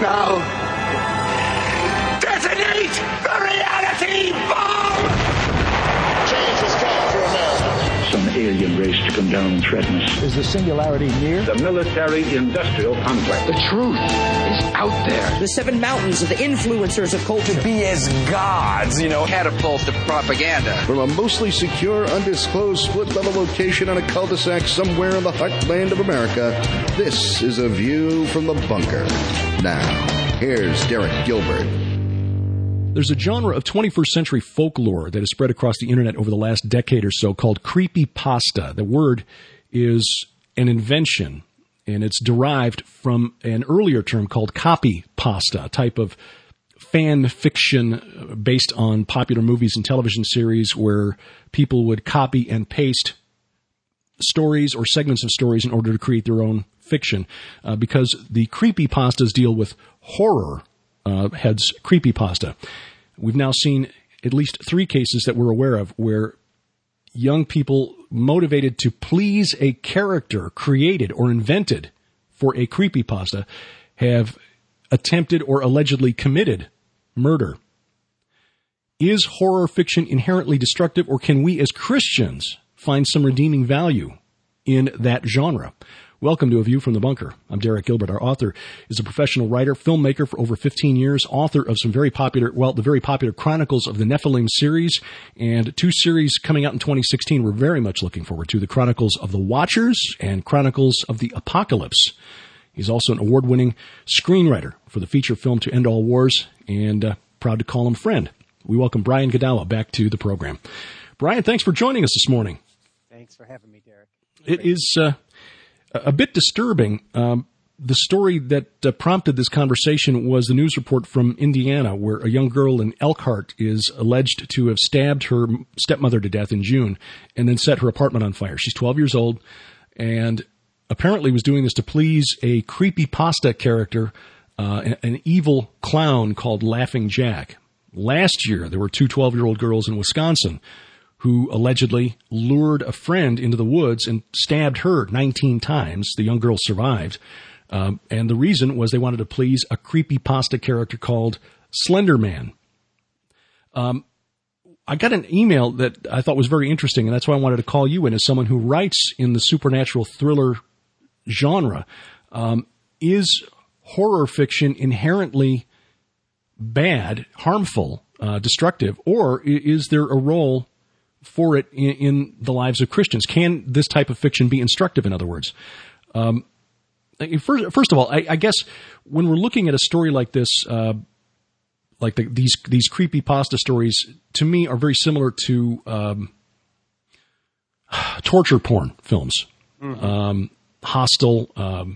Now, detonate the reality bomb! Change has come for America. Some alien race to come down and threaten us. Is the singularity near? The military-industrial complex. The truth is out there. The 7 mountains of the influencers of culture. To be as gods, catapult to propaganda. From a mostly secure, undisclosed split-level location on a cul-de-sac somewhere in the heartland of America, this is A View from the Bunker. Now, here's Derek Gilbert. There's a genre of 21st century folklore that has spread across the internet over the last decade or so called creepypasta. The word is an invention, and it's derived from an earlier term called copypasta, a type of fan fiction based on popular movies and television series where people would copy and paste stories or segments of stories in order to create their own fiction. Because the creepypastas deal with horror, heads creepypasta. We've now seen at least 3 cases that we're aware of where young people motivated to please a character created or invented for a creepypasta have attempted or allegedly committed murder. Is horror fiction inherently destructive, or can we as Christians find some redeeming value in that genre? Welcome to A View from the Bunker. I'm Derek Gilbert. Our author is a professional writer, filmmaker for over 15 years, author of some the very popular Chronicles of the Nephilim series, and 2 series coming out in 2016 we're very much looking forward to, the Chronicles of the Watchers and Chronicles of the Apocalypse. He's also an award-winning screenwriter for the feature film To End All Wars, and proud to call him friend. We welcome Brian Godawa back to the program. Brian, thanks for joining us this morning. Thanks for having me, Derek. It is a bit disturbing. The story that prompted this conversation was the news report from Indiana, where a young girl in Elkhart is alleged to have stabbed her stepmother to death in June and then set her apartment on fire. She's 12 years old and apparently was doing this to please a creepypasta character, an evil clown called Laughing Jack. Last year, there were 2 12-year-old girls in Wisconsin who allegedly lured a friend into the woods and stabbed her 19 times. The young girl survived. And the reason was they wanted to please a creepypasta character called Slender Man. I got an email that I thought was very interesting, and that's why I wanted to call you in as someone who writes in the supernatural thriller genre. Is horror fiction inherently bad, harmful, destructive, or is there a role for it in the lives of Christians? Can this type of fiction be instructive, in other words? First of all, I guess when we're looking at a story like this, these creepypasta stories, to me, are very similar to torture porn films. Mm-hmm. Hostel.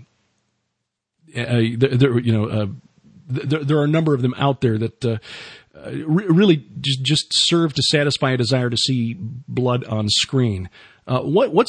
There are a number of them out there that really just serve to satisfy a desire to see blood on screen. What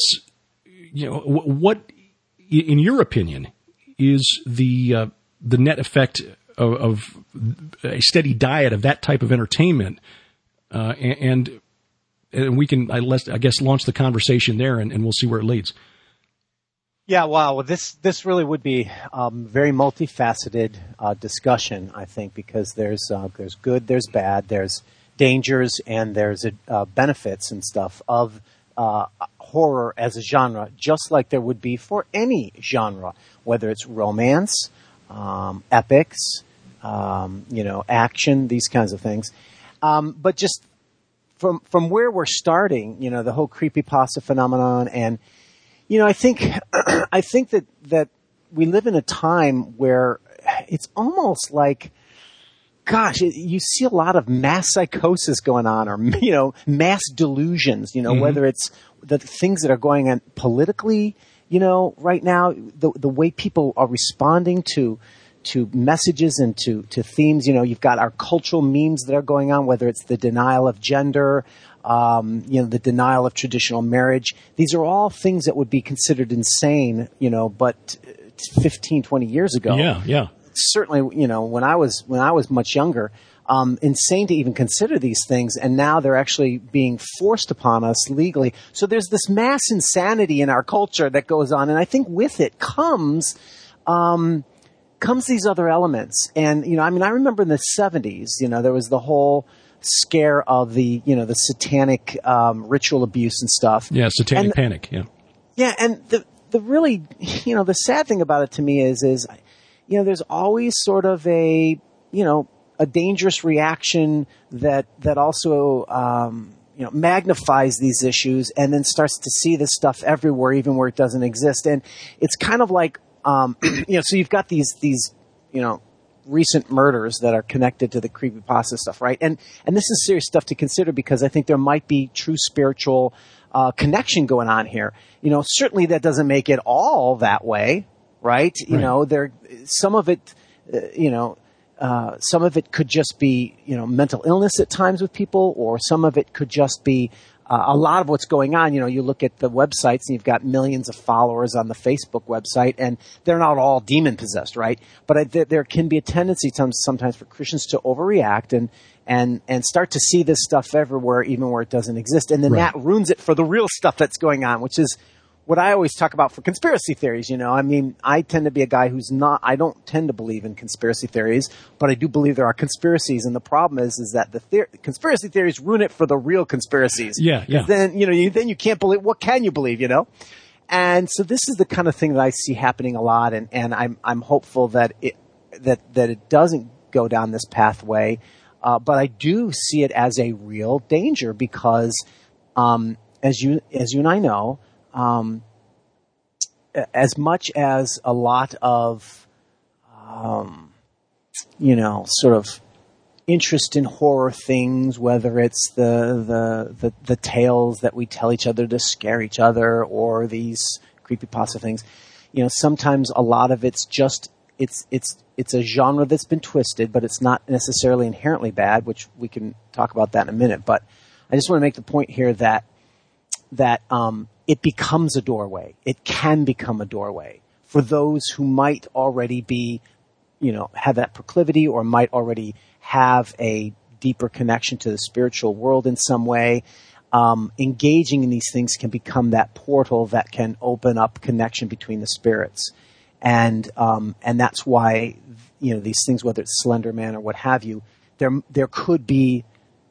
in your opinion is the net effect of a steady diet of that type of entertainment? And we can, I guess, launch the conversation there, and we'll see where it leads. Yeah, wow. This really would be very multifaceted discussion, I think, because there's good, there's bad, there's dangers, and there's benefits and stuff of horror as a genre, just like there would be for any genre, whether it's romance, epics, action, these kinds of things. But just from where we're starting, the whole creepypasta phenomenon, and I think that we live in a time where it's almost like, gosh, you see a lot of mass psychosis going on, or mass delusions. Mm-hmm. Whether it's the things that are going on politically, right now, the way people are responding to messages and to themes. You've got our cultural memes that are going on, whether it's the denial of gender, the denial of traditional marriage. These are all things that would be considered insane, but 15, 20 years ago. Yeah. Certainly, when I was much younger, insane to even consider these things, and now they're actually being forced upon us legally. So there's this mass insanity in our culture that goes on, and I think with it comes comes these other elements. And, I remember in the 70s, there was the whole scare of the satanic ritual abuse and stuff. Yeah, satanic panic, yeah. Yeah, and the really, the sad thing about it to me is, there's always sort of a dangerous reaction that also, magnifies these issues and then starts to see this stuff everywhere, even where it doesn't exist. And it's kind of like, so you've got these, recent murders that are connected to the creepypasta stuff, right? And this is serious stuff to consider because I think there might be true spiritual connection going on here. Certainly that doesn't make it all that way, right? Some of it, some of it could just be, mental illness at times with people, or some of it could just be a lot of what's going on. You look at the websites and you've got millions of followers on the Facebook website, and they're not all demon possessed, right? But there can be a tendency sometimes for Christians to overreact and start to see this stuff everywhere, even where it doesn't exist. And then that ruins it for the real stuff that's going on, which is what I always talk about for conspiracy theories. I tend to be a guy I don't tend to believe in conspiracy theories, but I do believe there are conspiracies. And the problem is that the conspiracy theories ruin it for the real conspiracies. Yeah. Then, then you can't believe, what can you believe, And so this is the kind of thing that I see happening a lot. And I'm hopeful that it doesn't go down this pathway. But I do see it as a real danger because, as you and I know, as much as a lot of, sort of interest in horror things, whether it's the tales that we tell each other to scare each other or these creepypasta things, sometimes a lot of it's just, it's a genre that's been twisted, but it's not necessarily inherently bad, which we can talk about that in a minute. But I just want to make the point here that it becomes a doorway. It can become a doorway for those who might already be, have that proclivity or might already have a deeper connection to the spiritual world in some way. Engaging in these things can become that portal that can open up connection between the spirits. And that's why, these things, whether it's Slender Man or what have you, there could be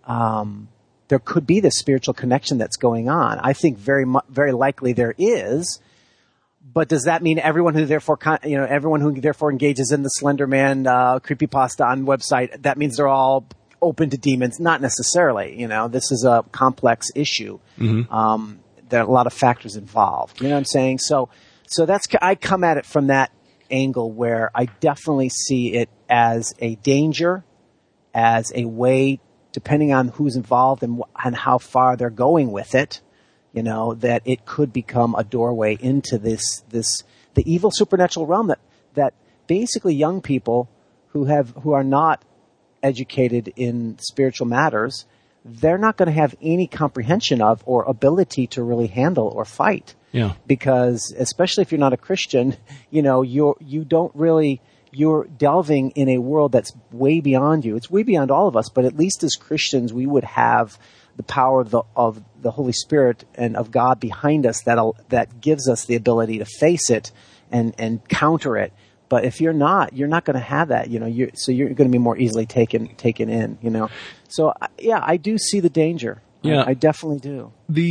this spiritual connection that's going on. I think very likely there is, but does that mean everyone who therefore engages in the Slender Man creepypasta on website, that means they're all open to demons? Not necessarily. This is a complex issue. Mm-hmm. There are a lot of factors involved. You know what I'm saying? So I come at it from that angle where I definitely see it as a danger, as a way, depending on who's involved and how far they're going with it, that it could become a doorway into the evil supernatural realm that basically young people who are not educated in spiritual matters, they're not going to have any comprehension of or ability to really handle or fight. Yeah. Because especially if you're not a Christian, you're delving in a world that's way beyond you. It's way beyond all of us, but at least as Christians, we would have the power of the Holy Spirit and of God behind us that gives us the ability to face it and counter it. But if you're not going to have that, so you're going to be more easily taken in, So yeah, I do see the danger. Yeah, I definitely do.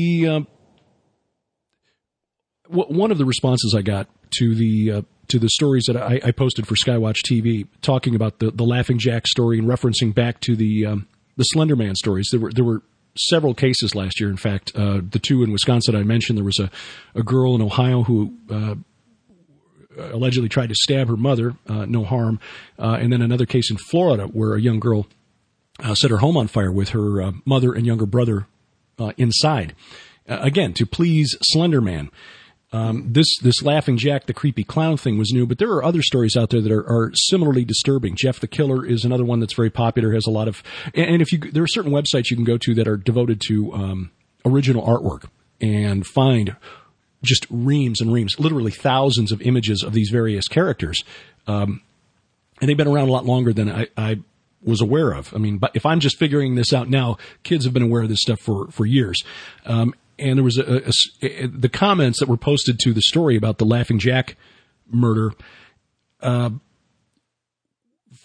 One of the responses I got to the stories that I posted for Skywatch TV, talking about the Laughing Jack story and referencing back to the Slender Man stories. There were several cases last year. In fact, the two in Wisconsin I mentioned, there was a girl in Ohio who allegedly tried to stab her mother, no harm, and then another case in Florida where a young girl set her home on fire with her mother and younger brother inside, again to please Slender Man. This Laughing Jack, the creepy clown thing was new, but there are other stories out there that are similarly disturbing. Jeff the Killer is another one that's very popular, has a lot of, and there are certain websites you can go to that are devoted to original artwork and find just reams and reams, literally thousands of images of these various characters. And they've been around a lot longer than I was aware of. I mean, but if I'm just figuring this out now, kids have been aware of this stuff for years. And there was the comments that were posted to the story about the Laughing Jack murder.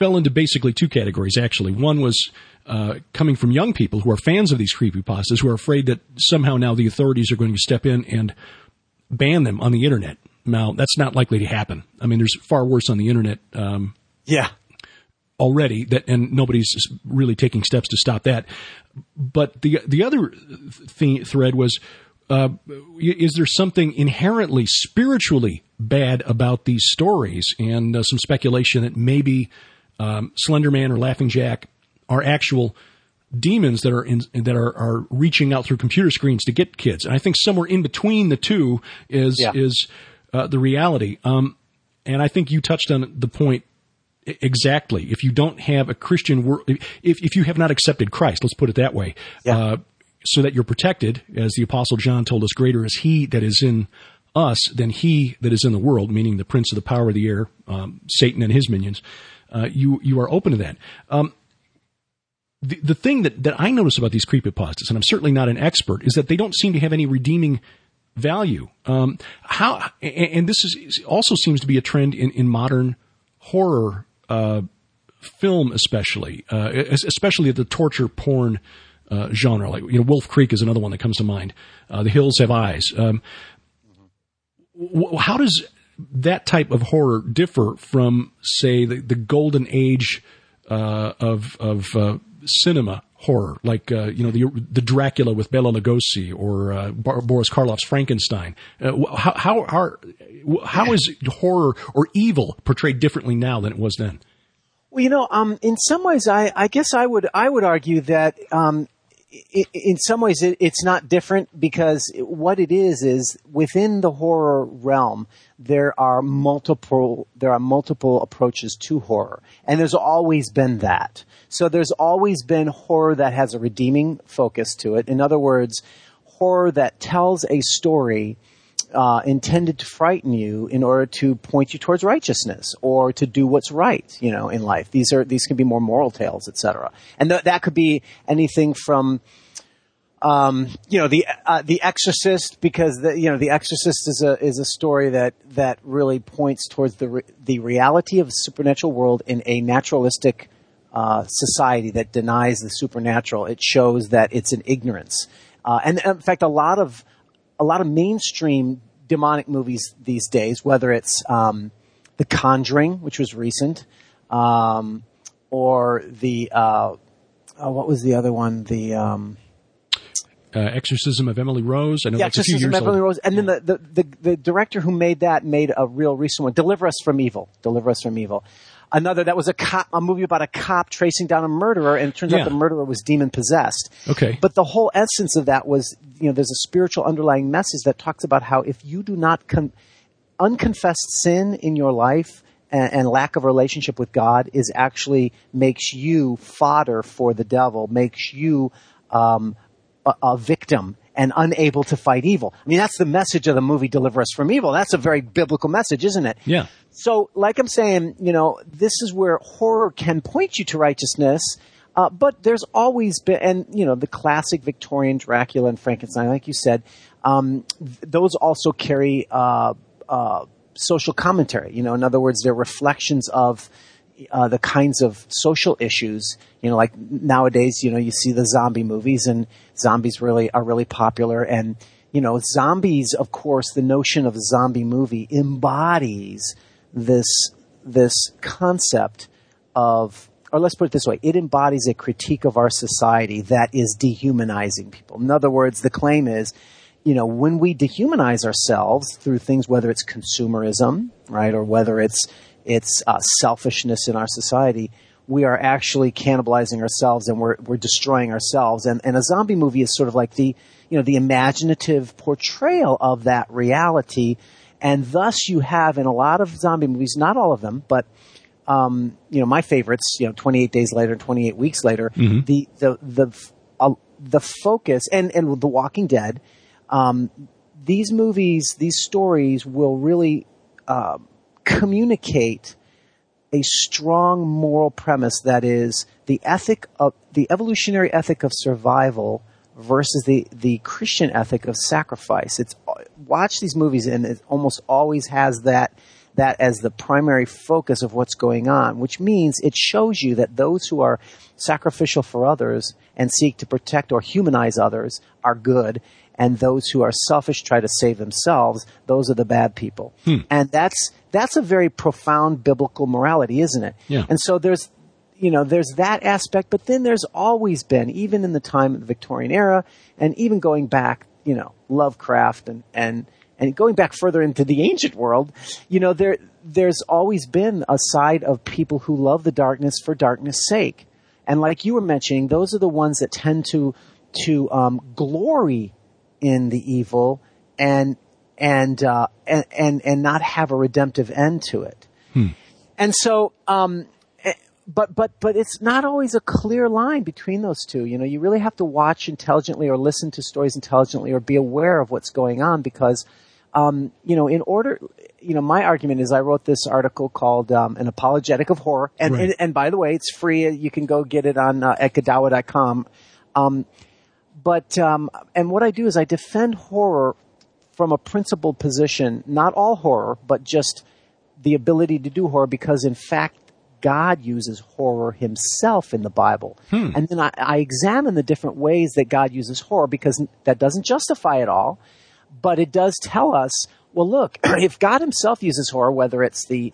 fell into basically two categories, actually. One was coming from young people who are fans of these creepypastas, who are afraid that somehow now the authorities are going to step in and ban them on the Internet. Now, that's not likely to happen. I mean, there's far worse on the Internet already, and nobody's really taking steps to stop that. But the other thread was, is there something inherently spiritually bad about these stories? And some speculation that maybe Slender Man or Laughing Jack are actual demons that are reaching out through computer screens to get kids. And I think somewhere in between the two is the reality. And I think you touched on the point exactly. If you don't have a Christian world, if you have not accepted Christ, let's put it that way, so that you're protected, as the Apostle John told us, greater is he that is in us than he that is in the world, meaning the prince of the power of the air, Satan and his minions. You are open to that. The thing that I notice about these creepypastas, and I'm certainly not an expert, is that they don't seem to have any redeeming value. And this also seems to be a trend in modern horror film, especially the torture porn genre. Like, Wolf Creek is another one that comes to mind. The Hills Have Eyes. How does that type of horror differ from, say, the golden age of cinema horror, like the Dracula with Bela Lugosi or Boris Karloff's Frankenstein? How is horror or evil portrayed differently now than it was then? Well, in some ways, I guess I would argue that in some ways it's not different, because what it is within the horror realm there are multiple approaches to horror, and there's always been that. So there's always been horror that has a redeeming focus to it. In other words, horror that tells a story intended to frighten you in order to point you towards righteousness or to do what's right, in life. These can be more moral tales, etc. And that could be anything from, The Exorcist, because The Exorcist is a story that really points towards the reality of the supernatural world in a naturalistic society that denies the supernatural. It shows that it's an ignorance, and in fact, a lot of mainstream demonic movies these days, whether it's The Conjuring, which was recent, or the what was the other one? The Exorcism of Emily Rose. I know that's a few years old. Emily Rose, and then yeah. the director who made that made a real recent one, Deliver Us from Evil. Another that was a movie about a cop tracing down a murderer, and it turns out the murderer was demon possessed. Okay. But the whole essence of that was, there's a spiritual underlying message that talks about how if you do not unconfessed sin in your life and lack of a relationship with God makes you fodder for the devil, makes you a victim and unable to fight evil. I mean, that's the message of the movie Deliver Us from Evil. That's a very biblical message, isn't it? Yeah. So, like I'm saying, this is where horror can point you to righteousness, but there's always been, and, the classic Victorian Dracula and Frankenstein, like you said, those also carry social commentary. In other words, they're reflections of the kinds of social issues, like nowadays, you see the zombie movies, and zombies are really popular. And, zombies, of course, the notion of a zombie movie embodies this concept of, or let's put it this way, it embodies a critique of our society that is dehumanizing people. In other words, the claim is, when we dehumanize ourselves through things, whether it's consumerism, right, or whether it's selfishness in our society, we are actually cannibalizing ourselves, and we're destroying ourselves. And a zombie movie is sort of like the imaginative portrayal of that reality. And thus you have in a lot of zombie movies, not all of them, but, my favorites, 28 Days Later and 28 Weeks Later, mm-hmm. the focus, and The Walking Dead, these movies, these stories will really, communicate a strong moral premise, that is the evolutionary ethic of survival versus the Christian ethic of sacrifice. Watch these movies, and it almost always has that that as the primary focus of what's going on, which means it shows you that those who are sacrificial for others and seek to protect or humanize others are good, and those who are selfish try to save themselves, those are the bad people. And that's a very profound biblical morality, isn't it? Yeah. And so there's that aspect, but then there's always been, even in the time of the Victorian era, and even going back, Lovecraft and going back further into the ancient world, there's always been a side of people who love the darkness for darkness' sake. And like you were mentioning, those are the ones that tend to glory in the evil and not have a redemptive end to it. And so, but it's not always a clear line between those two. You really have to watch intelligently or listen to stories intelligently or be aware of what's going on because, in order, my argument is I wrote this article called An Apologetic of Horror. And by the way, it's free. You can go get it on at Godawa.com. And what I do is I defend horror from a principled position, not all horror, but just the ability to do horror because, in fact, God uses horror himself in the Bible. And then I examine the different ways that God uses horror because that doesn't justify it all, but it does tell us, well, look, if God himself uses horror, whether it's the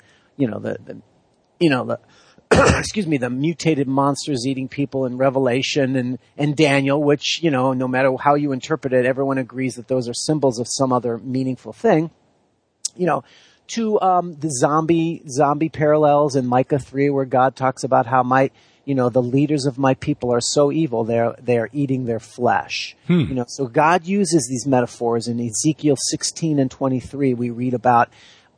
the mutated monsters eating people in Revelation and Daniel, which, no matter how you interpret it, everyone agrees that those are symbols of some other meaningful thing, to the zombie parallels in Micah 3 where God talks about how the leaders of my people are so evil, they're eating their flesh. So God uses these metaphors in Ezekiel 16 and 23. We read about,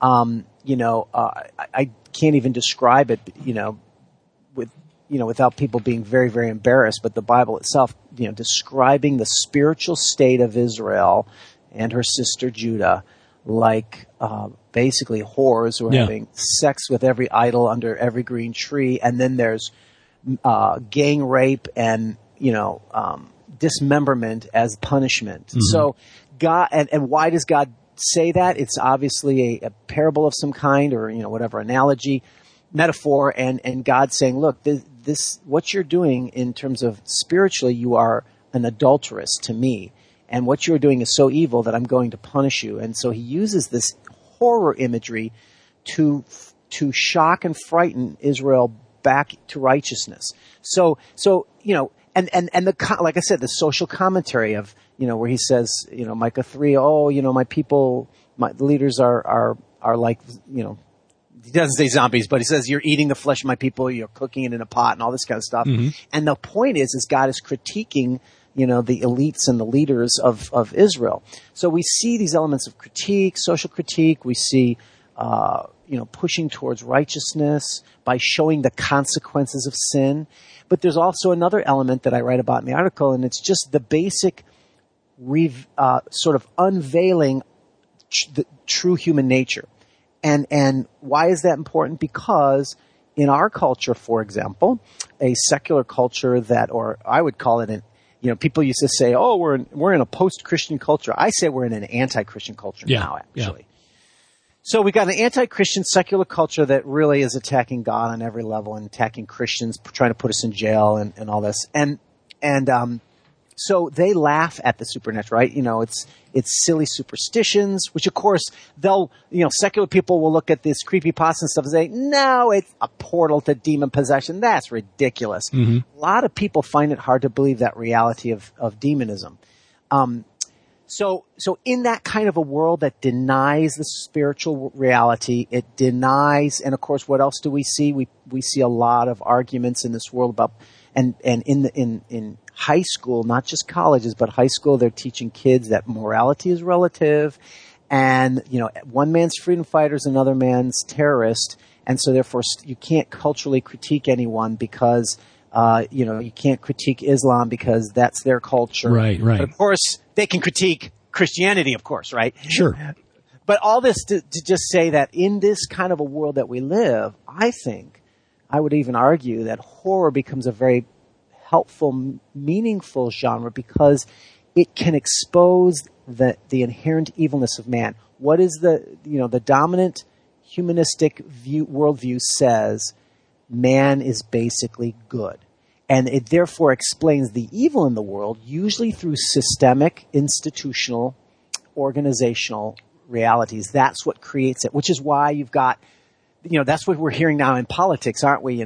I can't even describe it, without people being very, very embarrassed, but the Bible itself, describing the spiritual state of Israel and her sister Judah like basically whores who are having sex with every idol under every green tree, and then there's gang rape and dismemberment as punishment. So God, and why does God say that? It's obviously a parable of some kind, or whatever analogy, metaphor, and God saying, look, this what you're doing in terms of spiritually, you are an adulteress to me, and what you're doing is so evil that I'm going to punish you. And so he uses this horror imagery to shock and frighten Israel back to righteousness. So and like I said, the social commentary of where he says, Micah 3, my people, my leaders are like, he doesn't say zombies, but he says you're eating the flesh of my people, you're cooking it in a pot and all this kind of stuff. And the point is God is critiquing the elites and the leaders of Israel. So we see these elements of critique, social critique. We see, pushing towards righteousness by showing the consequences of sin. But there's also another element that I write about in the article, and it's just the basic sort of unveiling the true human nature. And why is that important? Because in our culture, for example, a secular culture or I would call it people used to say, oh, we're in a post-Christian culture. I say we're in an anti-Christian culture now, actually. So we got an anti-Christian secular culture that really is attacking God on every level and attacking Christians, trying to put us in jail and all this. So they laugh at the supernatural, right? It's silly superstitions, which of course secular people will look at this creepypasta and stuff and say, no, it's a portal to demon possession. That's ridiculous. A lot of people find it hard to believe that reality of demonism. So in that kind of a world that denies the spiritual reality, it denies, and of course, what else do we see? We see a lot of arguments in this world about, and in high school, not just colleges, but high school, they're teaching kids that morality is relative, and one man's freedom fighter is another man's terrorist, and so therefore you can't culturally critique anyone because you can't critique Islam because that's their culture. Right. But of course, they can critique Christianity, of course, right? Sure. But all this to just say that in this kind of a world that we live, I think, I would even argue that horror becomes a very helpful, meaningful genre because it can expose the inherent evilness of man. What is the dominant humanistic worldview says man is basically good. And it therefore explains the evil in the world, usually through systemic, institutional, organizational realities. That's what creates it, which is why you've got, that's what we're hearing now in politics, aren't we?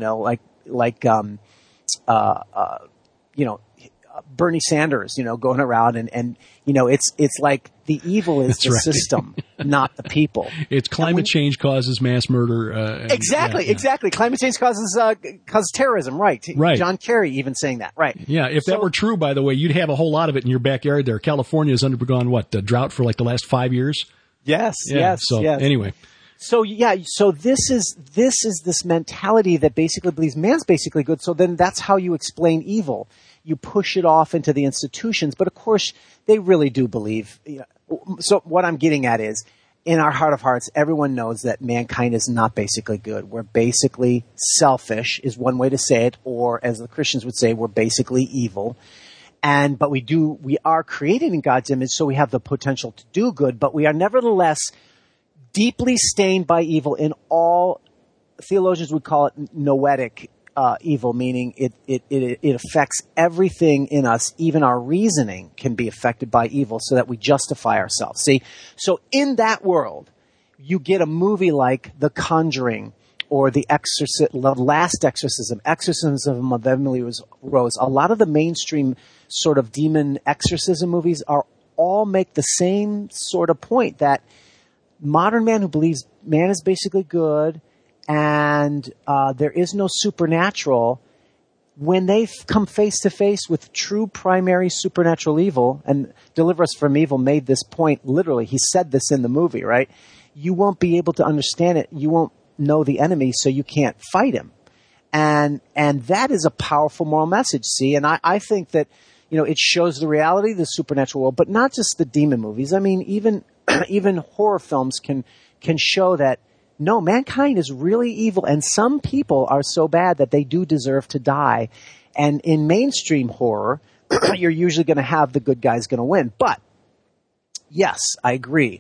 Bernie Sanders, going around and it's like the evil is the system, not the people. It's climate change causes mass murder. Exactly. Climate change causes terrorism, right? Right. John Kerry even saying that, right? Yeah, if that were true, by the way, you'd have a whole lot of it in your backyard there. California has undergone a drought for like the last 5 years? Yes. Anyway. So this is this mentality that basically believes man's basically good. So then that's how you explain evil. You push it off into the institutions, but of course they really do believe. So what I'm getting at is, in our heart of hearts, everyone knows that mankind is not basically good. We're basically selfish, is one way to say it, or as the Christians would say, we're basically evil. But we are created in God's image, so we have the potential to do good, but we are nevertheless deeply stained by evil in all, theologians would call it noetic evil, meaning it affects everything in us. Even our reasoning can be affected by evil so that we justify ourselves. See, so in that world, you get a movie like The Conjuring or The Last Exorcism of Emily Rose. A lot of the mainstream sort of demon exorcism movies all make the same sort of point, that modern man who believes man is basically good and there is no supernatural, when they come face to face with true primary supernatural evil, and Deliver Us from Evil made this point literally, he said this in the movie, right? You won't be able to understand it. You won't know the enemy, so you can't fight him. And that is a powerful moral message, see? And I think that, it shows the reality of the supernatural world, but not just the demon movies. I mean, even horror films can show that, no, mankind is really evil, and some people are so bad that they do deserve to die. And in mainstream horror, you're usually going to have the good guys going to win. But, yes, I agree.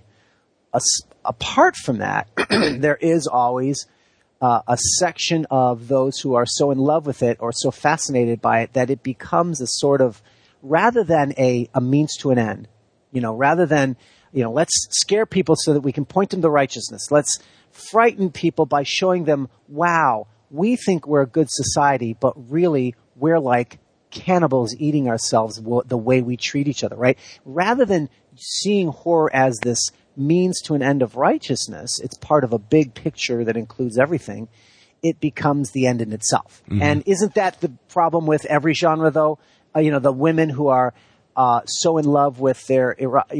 Apart from that, there is always a section of those who are so in love with it or so fascinated by it that it becomes a sort of, rather than a means to an end, rather than, let's scare people so that we can point them to righteousness. Let's frighten people by showing them, wow, we think we're a good society, but really we're like cannibals eating ourselves the way we treat each other, right? Rather than seeing horror as this means to an end of righteousness, it's part of a big picture that includes everything, it becomes the end in itself. Mm-hmm. And isn't that the problem with every genre, though? The women who are so in love with their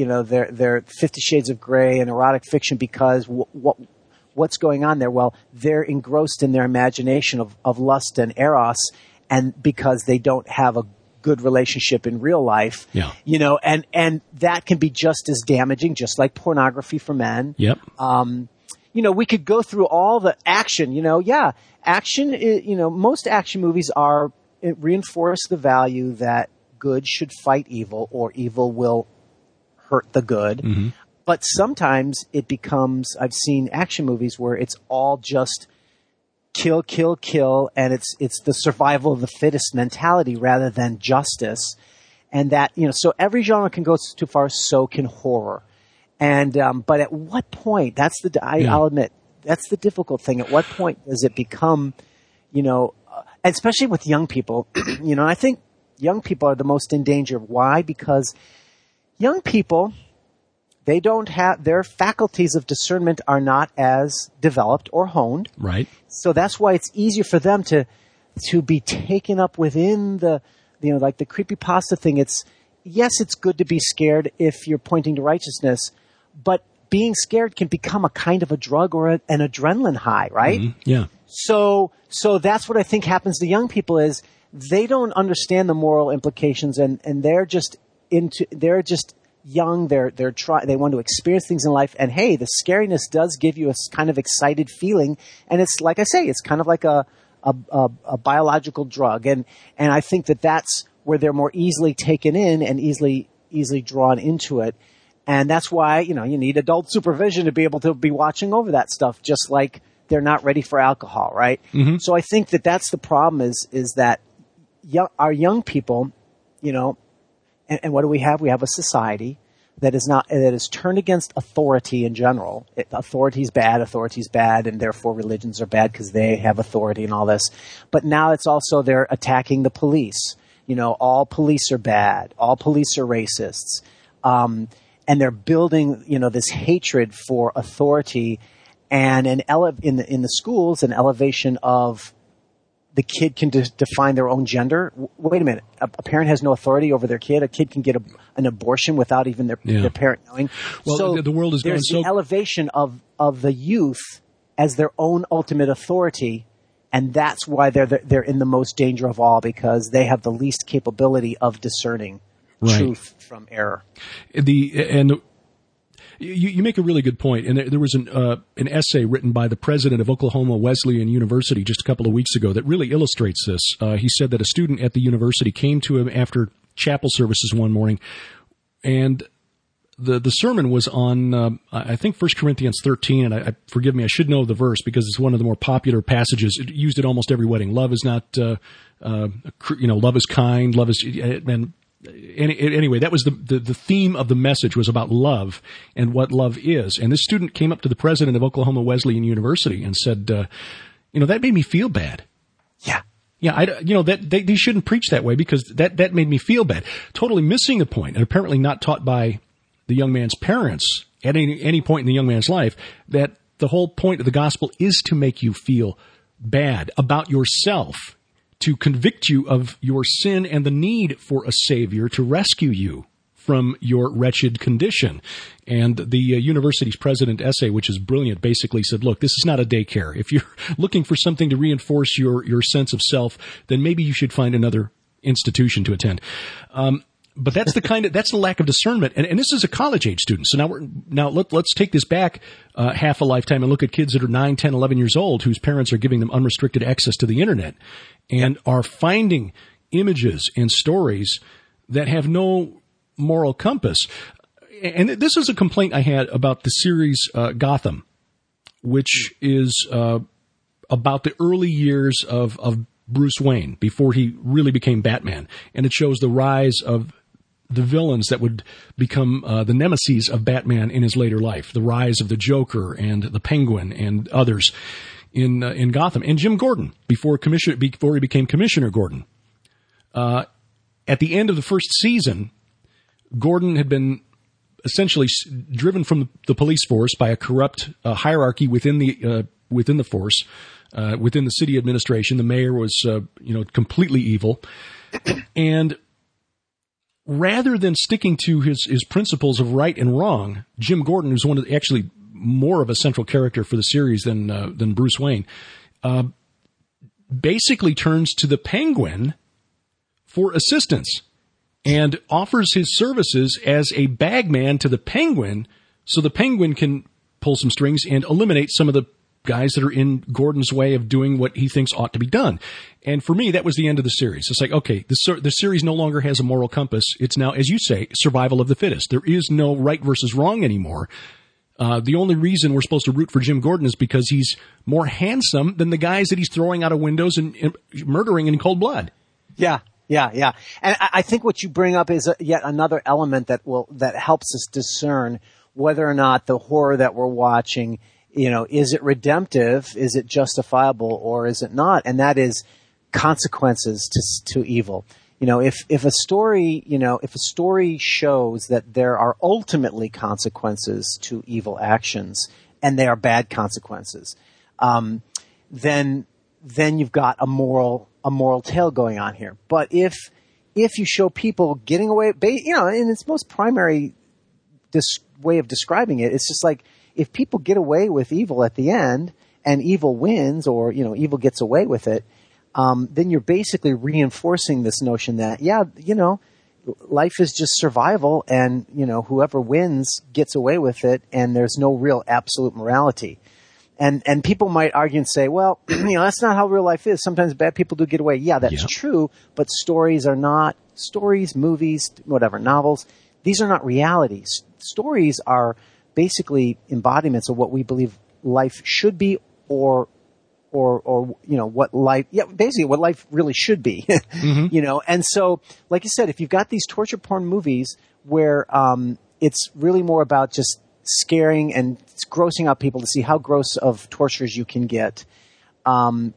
50 Shades of Grey and erotic fiction because what's going on there? Well, they're engrossed in their imagination of lust and eros, and because they don't have a good relationship in real life, and that can be just as damaging, just like pornography for men. Yep. We could go through all the action. Action. Most action movies reinforce the value that good should fight evil, or evil will hurt the good. Mm-hmm. But sometimes it becomes, I've seen action movies where it's all just kill, kill, kill, and it's the survival of the fittest mentality rather than justice. And that, so every genre can go too far, so can horror. And, but at what point, I'll admit, that's the difficult thing. At what point does it become, especially with young people, I think young people are the most in danger. Why? Because young people, they don't have, their faculties of discernment are not as developed or honed. Right. So that's why it's easier for them to be taken up within the, like the creepypasta thing. It's good to be scared if you're pointing to righteousness, but being scared can become a kind of a drug or an adrenaline high, right? Mm-hmm. Yeah. So that's what I think happens to young people is they don't understand the moral implications and they're just young, they want to experience things in life, and hey, the scariness does give you a kind of excited feeling, and it's like I say, it's kind of like a biological drug, and I think that's where they're more easily taken in and easily drawn into it, And that's why, you need adult supervision to be able to be watching over that stuff, just like they're not ready for alcohol, right? Mm-hmm. So I think that that's the problem is that our young people, and what do we have? We have a society that is turned against authority in general. Authority's bad, and therefore religions are bad because they have authority and all this. But now it's also they're attacking the police. All police are bad. All police are racists. And they're building, this hatred for authority, and in the schools, an elevation of the kid can define their own gender. Wait a minute. A parent has no authority over their kid. A kid can get an abortion without even their parent knowing. Well, so the world is going so... There's the elevation of the youth as their own ultimate authority, and that's why they're in the most danger of all, because they have the least capability of discerning truth from error. You make a really good point, and there was an essay written by the president of Oklahoma Wesleyan University just a couple of weeks ago that really illustrates this. He said that a student at the university came to him after chapel services one morning, and the sermon was on, I think, 1 Corinthians 13, and forgive me, I should know the verse because it's one of the more popular passages. It used at almost every wedding. Love is not, love is kind, love is, and anyway, that was the theme of the message, was about love and what love is. And this student came up to the president of Oklahoma Wesleyan University and said, that made me feel bad. Yeah. Yeah, they shouldn't preach that way because that made me feel bad. Totally missing the point, and apparently not taught by the young man's parents at any point in the young man's life, that the whole point of the gospel is to make you feel bad about yourself, to convict you of your sin and the need for a savior to rescue you from your wretched condition. And the university's president essay, which is brilliant, basically said, look, this is not a daycare. If you're looking for something to reinforce your sense of self, then maybe you should find another institution to attend. But that's that's the lack of discernment. And this is a college age student. So now let's take this back half a lifetime and look at kids that are 9, 10, 11 years old whose parents are giving them unrestricted access to the internet and are finding images and stories that have no moral compass. And this is a complaint I had about the series Gotham, which is about the early years of Bruce Wayne before he really became Batman. And it shows the rise of the villains that would become the nemesis of Batman in his later life, the rise of the Joker and the Penguin and others in Gotham, and Jim Gordon before he became Commissioner Gordon. At the end of the first season, Gordon had been essentially driven from the police force by a corrupt hierarchy within the force, within the city administration. The mayor was, completely evil, and rather than sticking to his principles of right and wrong, Jim Gordon, who's actually more of a central character for the series than Bruce Wayne, basically turns to the Penguin for assistance and offers his services as a bagman to the Penguin so the Penguin can pull some strings and eliminate some of the guys that are in Gordon's way of doing what he thinks ought to be done. And for me, that was the end of the series. It's like, okay, the series no longer has a moral compass. It's now, as you say, survival of the fittest. There is no right versus wrong anymore. The only reason we're supposed to root for Jim Gordon is because he's more handsome than the guys that he's throwing out of windows and murdering in cold blood. Yeah. And I think what you bring up is yet another element that helps us discern whether or not the horror that we're watching, is it redemptive, is it justifiable, or is it not? And that is consequences to evil. If a story shows that there are ultimately consequences to evil actions, and they are bad consequences, then you've got a moral tale going on here. But if you show people getting away, in its most primary way of describing it, it's just like if people get away with evil at the end and evil wins, or evil gets away with it, then you're basically reinforcing this notion that life is just survival, and whoever wins gets away with it, and there's no real absolute morality. And people might argue and say, well, that's not how real life is. Sometimes bad people do get away. Yeah, that's true. But stories, movies, whatever, novels, these are not realities. Stories are basically embodiments of what we believe life should be, or what life, basically what life really should be, And so, like you said, if you've got these torture porn movies where it's really more about just scaring and grossing out people to see how gross of tortures you can get, and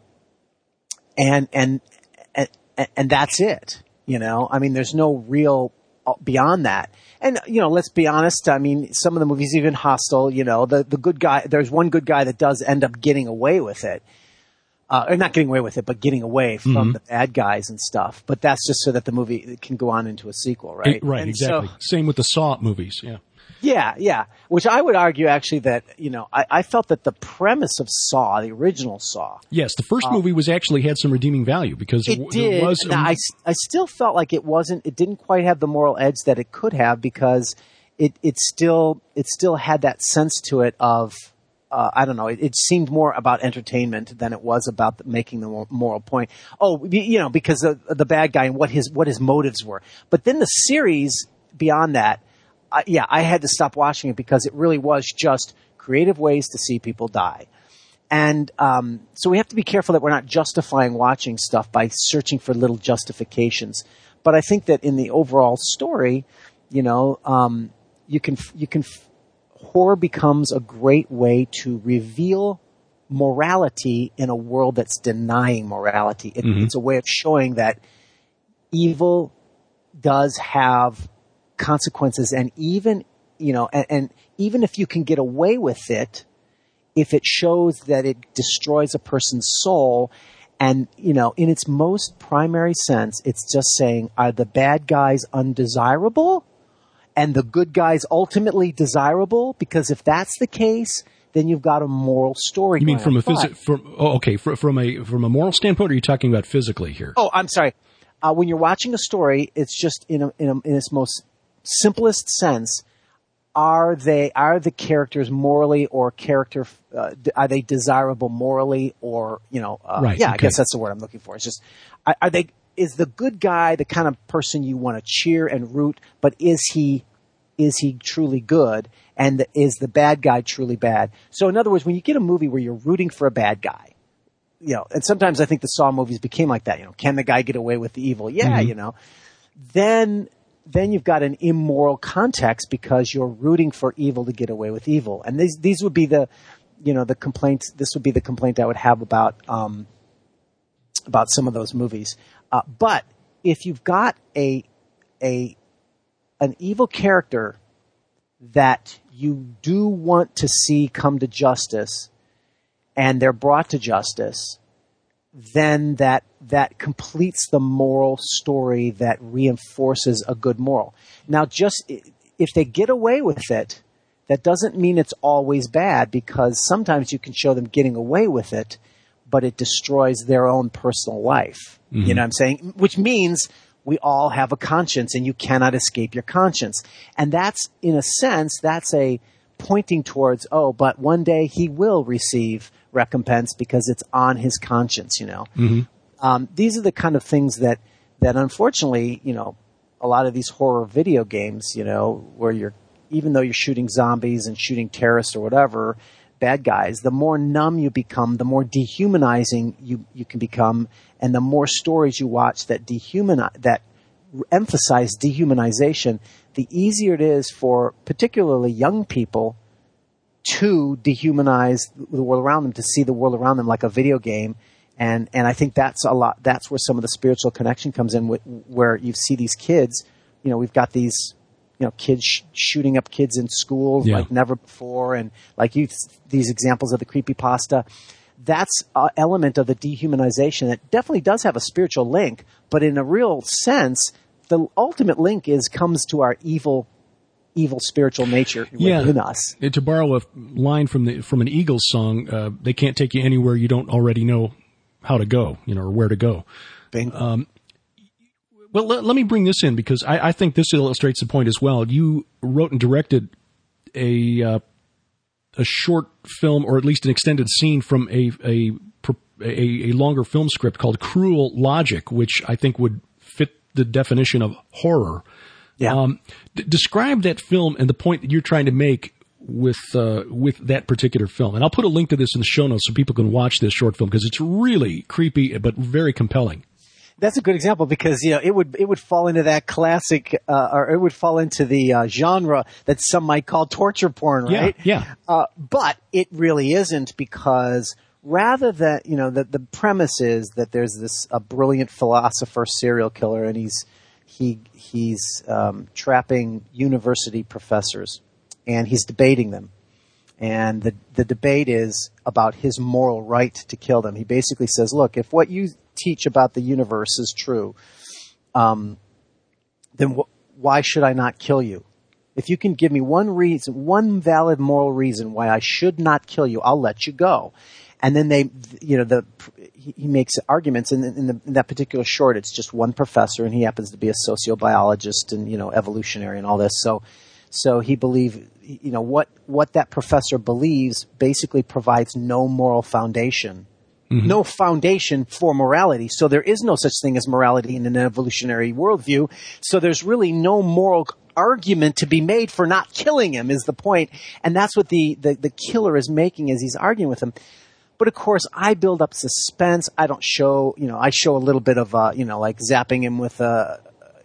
that's it. I mean, there's no real beyond that. And, let's be honest. I mean, some of the movies, even Hostel, the good guy, there's one good guy that does end up getting away with it. Or not getting away with it, but getting away from the bad guys and stuff. But that's just so that the movie can go on into a sequel, right? Right, and exactly. Same with the Saw movies, yeah. Yeah. Which I would argue actually that, I felt that the premise of Saw, the original Saw. Yes, the first movie had some redeeming value because it did. Was I still felt like it didn't quite have the moral edge that it could have, because it still had that sense to it of, I don't know, it seemed more about entertainment than it was about making the moral point. Oh, because of the bad guy and what his motives were. But then the series beyond that, I had to stop watching it because it really was just creative ways to see people die. And so we have to be careful that we're not justifying watching stuff by searching for little justifications. But I think that in the overall story, horror becomes a great way to reveal morality in a world that's denying morality. It's a way of showing that evil does have consequences, and even even if you can get away with it, if it shows that it destroys a person's soul, and in its most primary sense, it's just saying, are the bad guys undesirable and the good guys ultimately desirable? Because if that's the case, then you've got a moral story. You mean from a moral standpoint, or are you talking about physically here? Oh, I'm sorry. When you're watching a story, it's just in its most simplest sense. Are the characters morally or are they desirable morally or right? Yeah, okay. I guess that's the word I'm looking for. It's just is the good guy the kind of person you want to cheer and root, but is he truly good, and is the bad guy truly bad? So in other words, when you get a movie where you're rooting for a bad guy, and sometimes I think the Saw movies became like that. Can the guy get away with the evil? Yeah, Then you've got an immoral context because you're rooting for evil to get away with evil. And these would be the complaints. This would be the complaint I would have about some of those movies. But if you've got an evil character that you do want to see come to justice, and they're brought to justice, then that completes the moral story that reinforces a good moral. Now, just if they get away with it, that doesn't mean it's always bad, because sometimes you can show them getting away with it, but it destroys their own personal life. You know what I'm saying? Which means we all have a conscience, and you cannot escape your conscience. And that's, in a sense, that's a pointing towards, but one day he will receive recompense because it's on his conscience, These are the kind of things that unfortunately, a lot of these horror video games, where even though you're shooting zombies and shooting terrorists or whatever, bad guys, the more numb you become, the more dehumanizing you can become, and the more stories you watch that emphasize dehumanization, the easier it is for particularly young people to dehumanize the world around them, to see the world around them like a video game. And I think that's where some of the spiritual connection comes in, where you see these kids, we've got these, kids shooting up kids in schools like never before. And like these examples of the creepypasta, that's an element of the dehumanization that definitely does have a spiritual link, but in a real sense, the ultimate link comes to our evil spiritual nature within us. To borrow a line from an Eagles song, they can't take you anywhere you don't already know how to go, or where to go. Well, let me bring this in, because I think this illustrates the point as well. You wrote and directed a short film, or at least an extended scene from a longer film script called Cruel Logic, which I think would fit the definition of horror. Yeah. Describe that film and the point that you're trying to make with that particular film. And I'll put a link to this in the show notes so people can watch this short film because it's really creepy but very compelling. That's a good example because, it would fall into that classic, or it would fall into the genre that some might call torture porn, right? Yeah. But it really isn't because rather than, the premise is that there's a brilliant philosopher serial killer and he's trapping university professors and he's debating them. And the debate is about his moral right to kill them. He basically says, look, if what you teach about the universe is true, then why should I not kill you? If you can give me one valid moral reason why I should not kill you, I'll let you go. And then he makes arguments in that particular short. It's just one professor and he happens to be a sociobiologist and, evolutionary and all this. So he believed, what that professor believes basically provides no moral foundation. Mm-hmm. No foundation for morality. So there is no such thing as morality in an evolutionary worldview. So there's really no moral argument to be made for not killing him is the point. And that's what the killer is making as he's arguing with him. But of course, I build up suspense. I don't show, I show a little bit of, like zapping him with a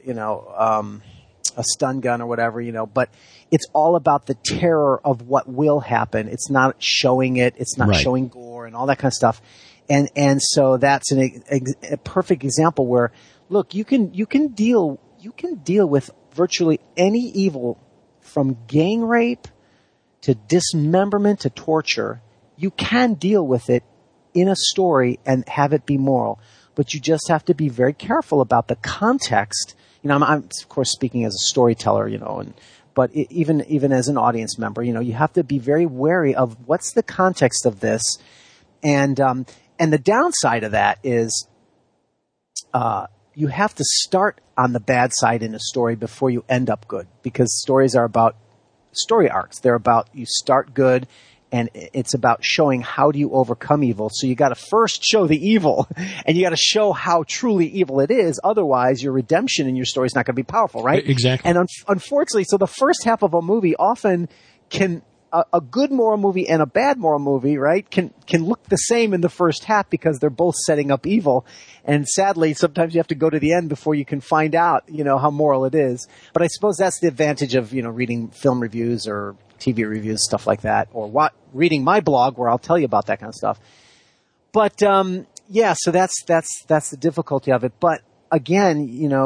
stun gun or whatever, but it's all about the terror of what will happen. It's not showing it. It's not showing gore and all that kind of stuff. And so that's a perfect example where, look, you can deal with virtually any evil from gang rape to dismemberment to torture. You can deal with it in a story and have it be moral, but you just have to be very careful about the context. I'm of course speaking as a storyteller, but even as an audience member, you have to be very wary of what's the context of this. And the downside of that is, you have to start on the bad side in a story before you end up good, because stories are about story arcs. They're about you start good and it's about showing how do you overcome evil. So you got to first show the evil and you got to show how truly evil it is. Otherwise, your redemption in your story is not going to be powerful, right? Exactly. And unfortunately, so the first half of a movie often can a good moral movie and a bad moral movie, right, can look the same in the first half because they're both setting up evil. And sadly, sometimes you have to go to the end before you can find out, how moral it is. But I suppose that's the advantage of, reading film reviews or TV reviews, stuff like that, or reading my blog where I'll tell you about that kind of stuff. But, so that's the difficulty of it. But again,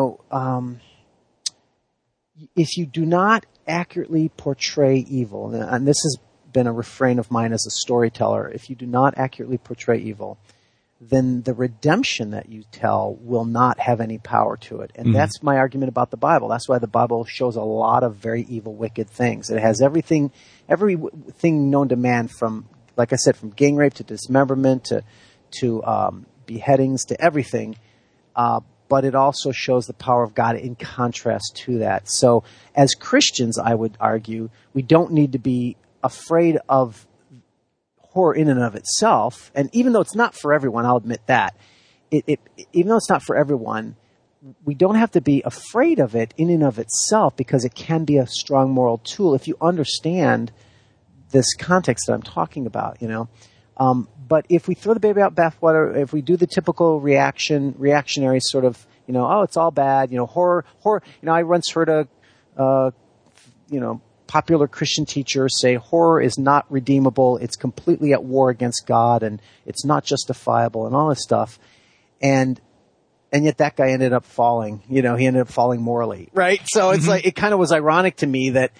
if you do not accurately portray evil, and this has been a refrain of mine as a storyteller, if you do not accurately portray evil, then the redemption that you tell will not have any power to it. And that's my argument about the Bible. That's why the Bible shows a lot of very evil, wicked things. It has everything known to man from, like I said, from gang rape to dismemberment to beheadings to everything. But it also shows the power of God in contrast to that. So as Christians, I would argue, we don't need to be afraid of horror in and of itself. And even though it's not for everyone, I'll admit that. Even though it's not for everyone, we don't have to be afraid of it in and of itself because it can be a strong moral tool if you understand this context that I'm talking about, But if we throw the baby out bathwater, if we do the typical reactionary sort of, it's all bad, horror, I once heard a popular Christian teacher say horror is not redeemable. It's completely at war against God and it's not justifiable and all this stuff. And yet that guy ended up falling, he ended up falling morally, right? So it's like, it kind of was ironic to me that,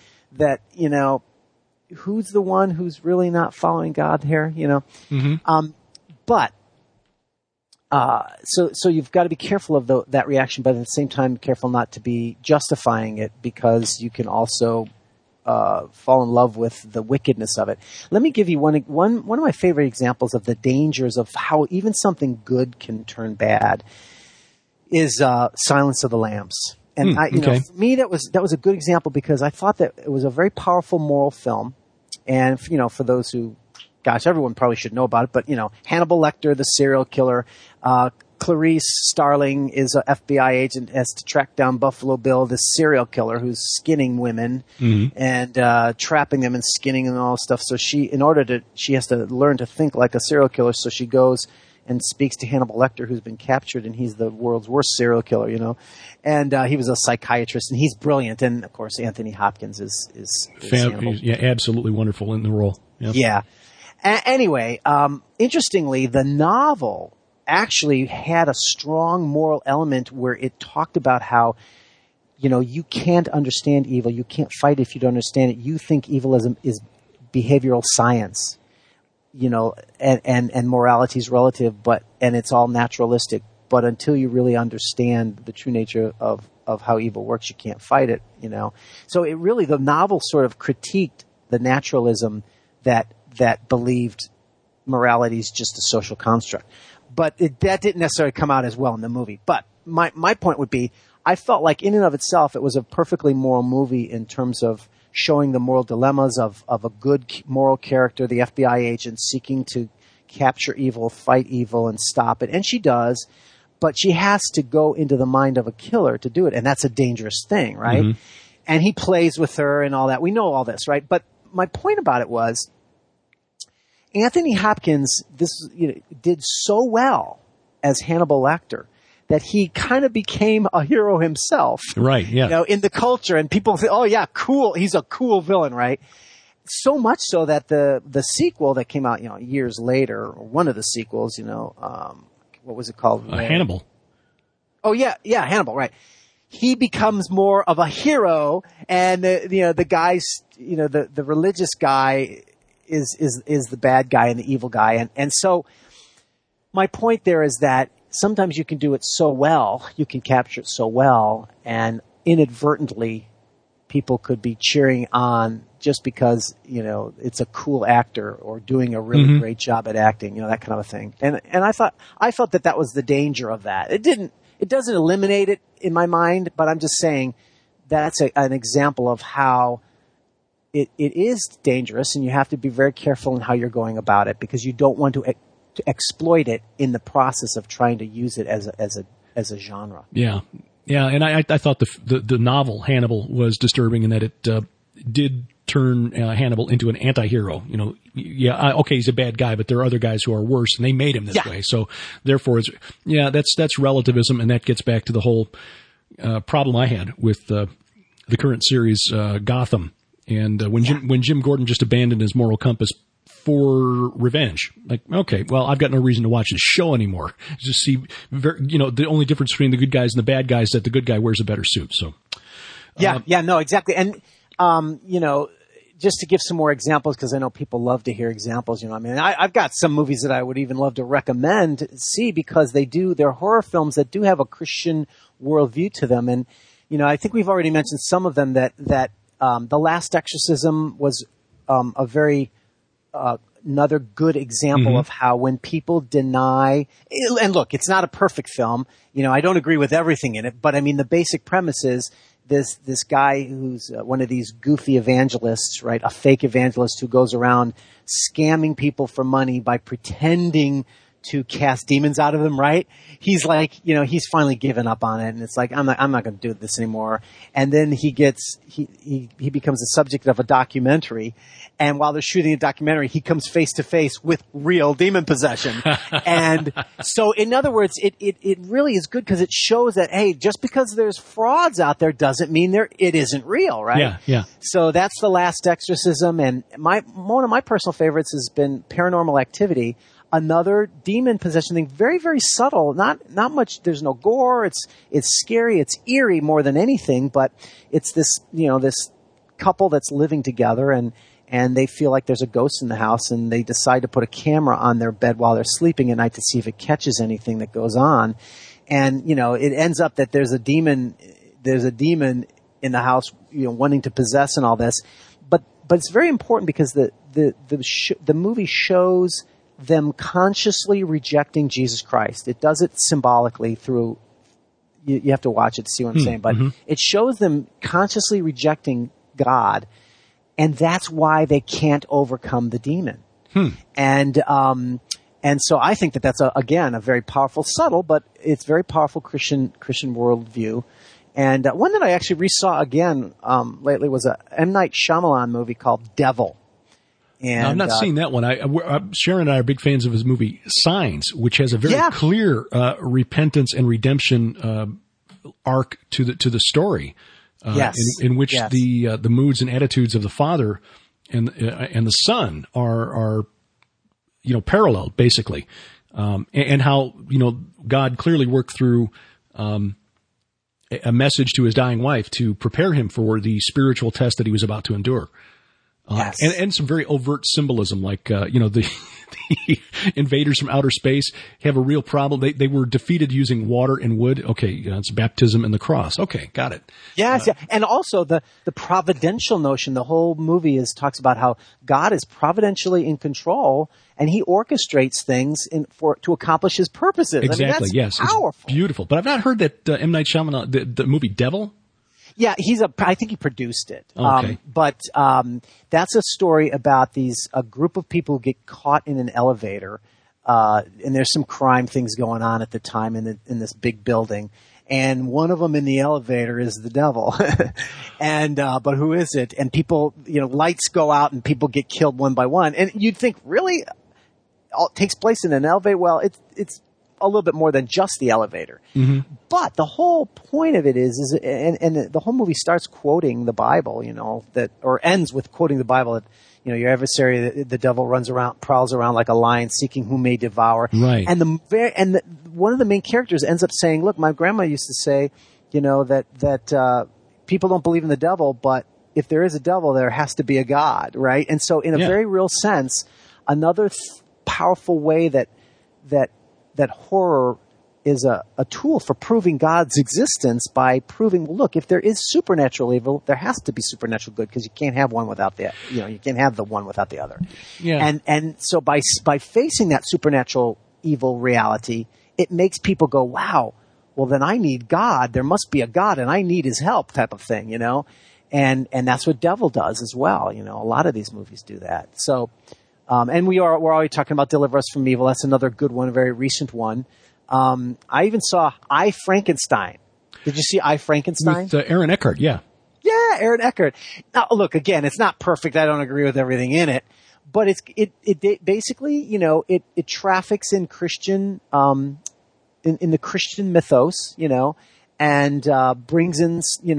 who's the one who's really not following God here, So you've got to be careful of that reaction, but at the same time, careful not to be justifying it because you can also fall in love with the wickedness of it. Let me give you one of my favorite examples of the dangers of how even something good can turn bad is Silence of the Lambs. And for me, that was a good example because I thought that it was a very powerful moral film. And, for those who, everyone probably should know about it, but, Hannibal Lecter, the serial killer, Clarice Starling is an FBI agent, has to track down Buffalo Bill, this serial killer who's skinning women and trapping them and skinning them and all stuff. So she has to learn to think like a serial killer. So she goes and speaks to Hannibal Lecter, who's been captured, and he's the world's worst serial killer, you know. And he was a psychiatrist, and he's brilliant. And of course, Anthony Hopkins is Hannibal. Yeah, absolutely wonderful in the role. Yep. Yeah. Anyway, interestingly, the novel actually had a strong moral element where it talked about how, you know, you can't understand evil. You can't fight if you don't understand it. You think evil is behavioral science, you know, and morality is relative, and it's all naturalistic. But until you really understand the true nature of how evil works, you can't fight it, you know. So the novel sort of critiqued the naturalism that believed morality is just a social construct. But that didn't necessarily come out as well in the movie. But my point would be, I felt like in and of itself, it was a perfectly moral movie in terms of showing the moral dilemmas of a good moral character, the FBI agent seeking to capture evil, fight evil, and stop it. And she does, but she has to go into the mind of a killer to do it. And that's a dangerous thing, right? Mm-hmm. And he plays with her and all that. We know all this, right? But my point about it was, Anthony Hopkins did so well as Hannibal Lecter that he kind of became a hero himself. Right, yeah. You know, in the culture, and people say, oh yeah, cool, he's a cool villain, right? So much so that the sequel that came out, you know, years later, or one of the sequels, you know, what was it called? Hannibal. Oh yeah, Hannibal, right. He becomes more of a hero, and the guys, you know, the religious guy is the bad guy and the evil guy. And so my point there is that sometimes you can do it so well, you can capture it so well, and inadvertently people could be cheering on just because, you know, it's a cool actor or doing a really great job at acting, you know, that kind of a thing. And I felt that was the danger of that. It doesn't eliminate it in my mind, but I'm just saying that's an example of how it is dangerous, and you have to be very careful in how you're going about it, because you don't want to exploit it in the process of trying to use it as a genre. Yeah, and I thought the novel Hannibal was disturbing in that it did turn Hannibal into an anti-hero. You know, okay, he's a bad guy, but there are other guys who are worse, and they made him this way. So therefore, that's relativism, and that gets back to the whole problem I had with the current series Gotham. And when Jim Gordon just abandoned his moral compass for revenge, like, okay, well, I've got no reason to watch this show anymore. Just see, the only difference between the good guys and the bad guys is that the good guy wears a better suit. So, no, exactly. And, just to give some more examples, because I know people love to hear examples, you know, I mean, I've got some movies that I would even love to recommend to see, because they're horror films that do have a Christian worldview to them. And, you know, I think we've already mentioned some of them that The Last Exorcism was a very another good example of how when people deny – and look, it's not a perfect film. You know, I don't agree with everything in it, but I mean the basic premise is this guy who's one of these goofy evangelists, right, a fake evangelist who goes around scamming people for money by pretending – to cast demons out of them, right? He's like, you know, he's finally given up on it, and it's like, I'm not going to do this anymore. And then he becomes the subject of a documentary, and while they're shooting a documentary, he comes face to face with real demon possession. And so, in other words, it really is good, because it shows that, hey, just because there's frauds out there doesn't mean it isn't real, right? Yeah. So that's The Last Exorcism, and one of my personal favorites has been Paranormal Activity. Another demon possession thing, very, very subtle, not much, there's no gore, it's scary, it's eerie more than anything, but it's this, you know, this couple that's living together, and they feel like there's a ghost in the house, and they decide to put a camera on their bed while they're sleeping at night to see if it catches anything that goes on. And, you know, it ends up that there's a demon in the house, you know, wanting to possess and all this. But it's very important, because the movie shows them consciously rejecting Jesus Christ. It does it symbolically through, you have to watch it to see what I'm saying, but it shows them consciously rejecting God, and that's why they can't overcome the demon. And And so I think that that's again a very powerful, subtle, but it's very powerful Christian worldview. And one that I actually resaw again lately was a M. Night Shyamalan movie called Devil. And now, I've not seen that one. Sharon and I are big fans of his movie Signs, which has a very clear repentance and redemption arc to the story. In which the moods and attitudes of the father and the son are paralleled basically, and how God clearly worked through a message to his dying wife to prepare him for the spiritual test that he was about to endure. And some very overt symbolism, like, the invaders from outer space have a real problem. They were defeated using water and wood. Okay. It's baptism and the cross. Okay. Got it. Yes. And also the providential notion, the whole movie talks about how God is providentially in control and he orchestrates things to accomplish his purposes. Exactly. I mean, that's powerful. It's beautiful. But I've not heard that M. Night Shyamalan, the movie Devil. Yeah, I think he produced it. Okay. But that's a story about a group of people who get caught in an elevator, and there's some crime things going on at the time in this big building, and one of them in the elevator is the devil, and but who is it? And people, lights go out and people get killed one by one, and you'd think really, all takes place in an elevator. Well, it's a little bit more than just the elevator. Mm-hmm. But the whole point of it is and the whole movie starts quoting the Bible, or ends with quoting the Bible that, your adversary, the devil prowls around like a lion seeking whom may devour. Right. And one of the main characters ends up saying, look, my grandma used to say, that people don't believe in the devil, but if there is a devil, there has to be a God, right? And so in a very real sense, another powerful way that horror is a tool for proving God's existence by proving, well, look, if there is supernatural evil, there has to be supernatural good because you can't have one without you can't have the one without the other. Yeah. And so by facing that supernatural evil reality, it makes people go, wow, well then I need God. There must be a God and I need his help type of thing, and that's what Devil does as well. A lot of these movies do that. So, and we're already talking about Deliver Us from Evil. That's another good one, a very recent one. I even saw I, Frankenstein. Did you see I, Frankenstein? With Aaron Eckhart, yeah. Yeah, Aaron Eckhart. Now, look, again, it's not perfect. I don't agree with everything in it, but it basically, it traffics in Christian, in the Christian mythos, and brings in,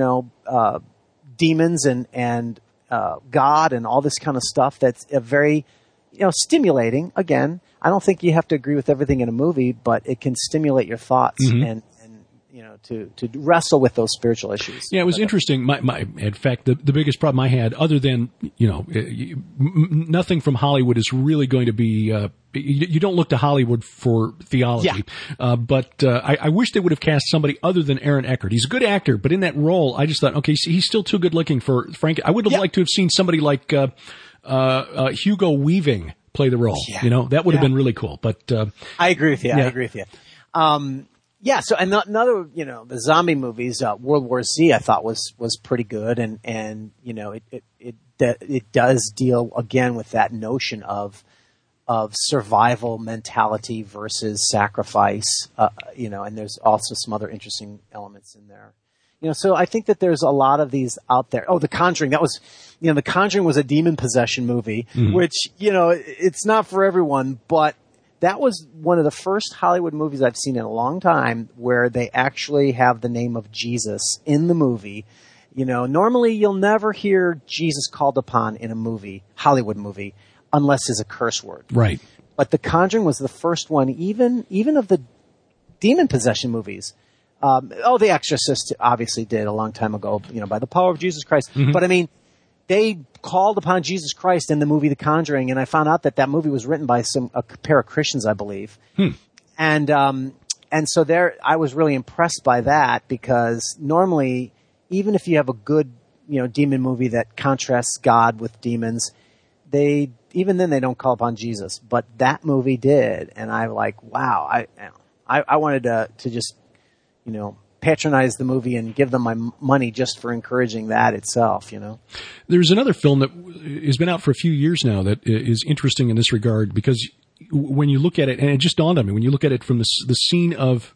demons and God and all this kind of stuff. That's a very stimulating. Again, I don't think you have to agree with everything in a movie, but it can stimulate your thoughts and to wrestle with those spiritual issues. Yeah, it was interesting. In fact, the biggest problem I had, other than, nothing from Hollywood is really going to be, you don't look to Hollywood for theology. Yeah. But I wish they would have cast somebody other than Aaron Eckhart. He's a good actor, but in that role, I just thought, okay, he's still too good looking for Frank. I would have liked to have seen somebody like, Hugo Weaving play the role. Yeah. That would have been really cool. But I agree with you. Yeah. I agree with you. So another, the zombie movies, World War Z, I thought was pretty good, and it does deal again with that notion of survival mentality versus sacrifice, and there's also some other interesting elements in there. So I think that there's a lot of these out there. Oh, The Conjuring, that was, The Conjuring was a demon possession movie, which, it's not for everyone, but that was one of the first Hollywood movies I've seen in a long time where they actually have the name of Jesus in the movie. Normally you'll never hear Jesus called upon in a movie, Hollywood movie, unless it's a curse word. Right. But The Conjuring was the first one, even of the demon possession movies. The Exorcist obviously did a long time ago, by the power of Jesus Christ. Mm-hmm. But I mean, they called upon Jesus Christ in the movie The Conjuring, and I found out that movie was written by a pair of Christians, I believe. And so I was really impressed by that, because normally, even if you have a good, demon movie that contrasts God with demons, even then they don't call upon Jesus. But that movie did, and I'm like, wow, I wanted to just, patronize the movie and give them my money just for encouraging that itself, you know. There's another film that has been out for a few years now that is interesting in this regard, because when you look at it, and it just dawned on me, when you look at it from the scene of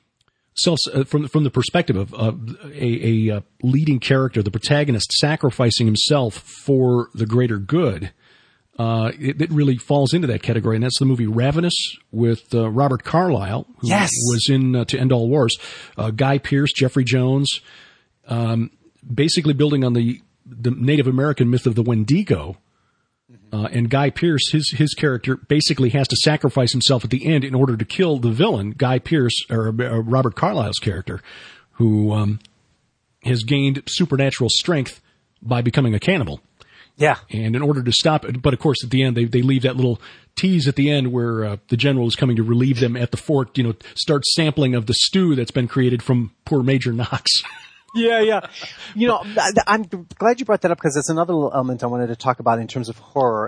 from the perspective of a leading character, the protagonist sacrificing himself for the greater good, it really falls into that category, and that's the movie Ravenous with Robert Carlyle, who was in To End All Wars. Guy Pearce, Jeffrey Jones, basically building on the Native American myth of the Wendigo. And Guy Pearce, his character basically has to sacrifice himself at the end in order to kill the villain, Guy Pearce, or Robert Carlyle's character, who has gained supernatural strength by becoming a cannibal. Yeah. And in order to stop it, but of course at the end they leave that little tease at the end where the general is coming to relieve them at the fort, start sampling of the stew that's been created from poor Major Knox. Yeah. I'm glad you brought that up, because it's another little element I wanted to talk about in terms of horror.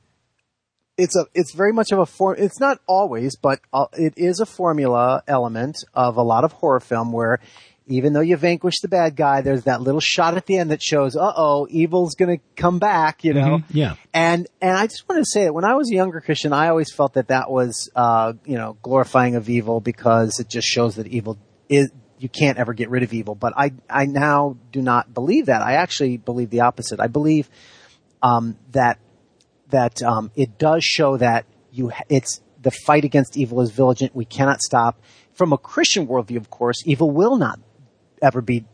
It's very much of a it's not always, but it is a formula element of a lot of horror film where even though you vanquish the bad guy, there's that little shot at the end that shows, evil's gonna come back, you know? Mm-hmm. Yeah. And I just wanted to say that when I was a younger Christian, I always felt that was, glorifying of evil, because it just shows that evil is, you can't ever get rid of evil. But I now do not believe that. I actually believe the opposite. I believe that it does show that it's the fight against evil is vigilant. We cannot stop. From a Christian worldview, of course, evil will not ever be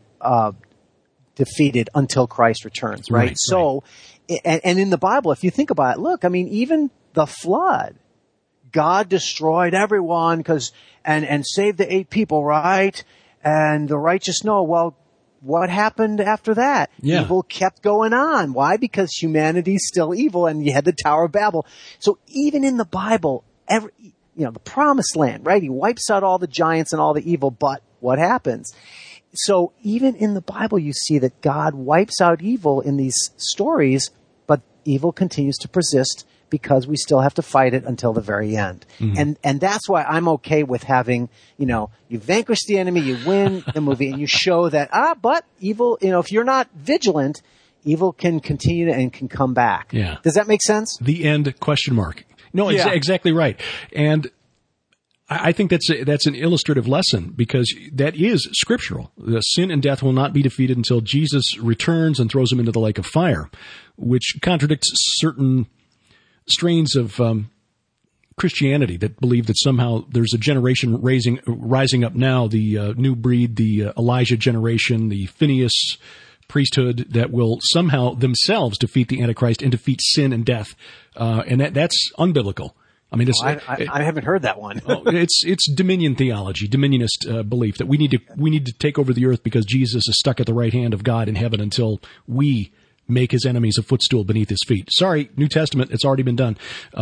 defeated until Christ returns, right? So, and in the Bible, if you think about it, look, I mean, even the flood, God destroyed everyone and saved the 8 people, right? And the righteous know, well, what happened after that? Yeah. Evil kept going on. Why? Because humanity's still evil, and you had the Tower of Babel. So even in the Bible, the promised land, right? He wipes out all the giants and all the evil, but what happens? So even in the Bible, you see that God wipes out evil in these stories, but evil continues to persist because we still have to fight it until the very end. Mm-hmm. And that's why I'm okay with having, you vanquish the enemy, you win the movie, and you show that, but evil, if you're not vigilant, evil can continue and can come back. Yeah. Does that make sense? The end, ? No, exactly right. And I think that's an illustrative lesson, because that is scriptural. The sin and death will not be defeated until Jesus returns and throws them into the lake of fire, which contradicts certain strains of Christianity that believe that somehow there's a generation rising up now, the new breed, the Elijah generation, the Phineas priesthood, that will somehow themselves defeat the Antichrist and defeat sin and death, and that's unbiblical. I mean, I haven't heard that one. It's dominion theology, dominionist belief that we need to take over the earth because Jesus is stuck at the right hand of God in heaven until we make his enemies a footstool beneath his feet. Sorry, New Testament, it's already been done.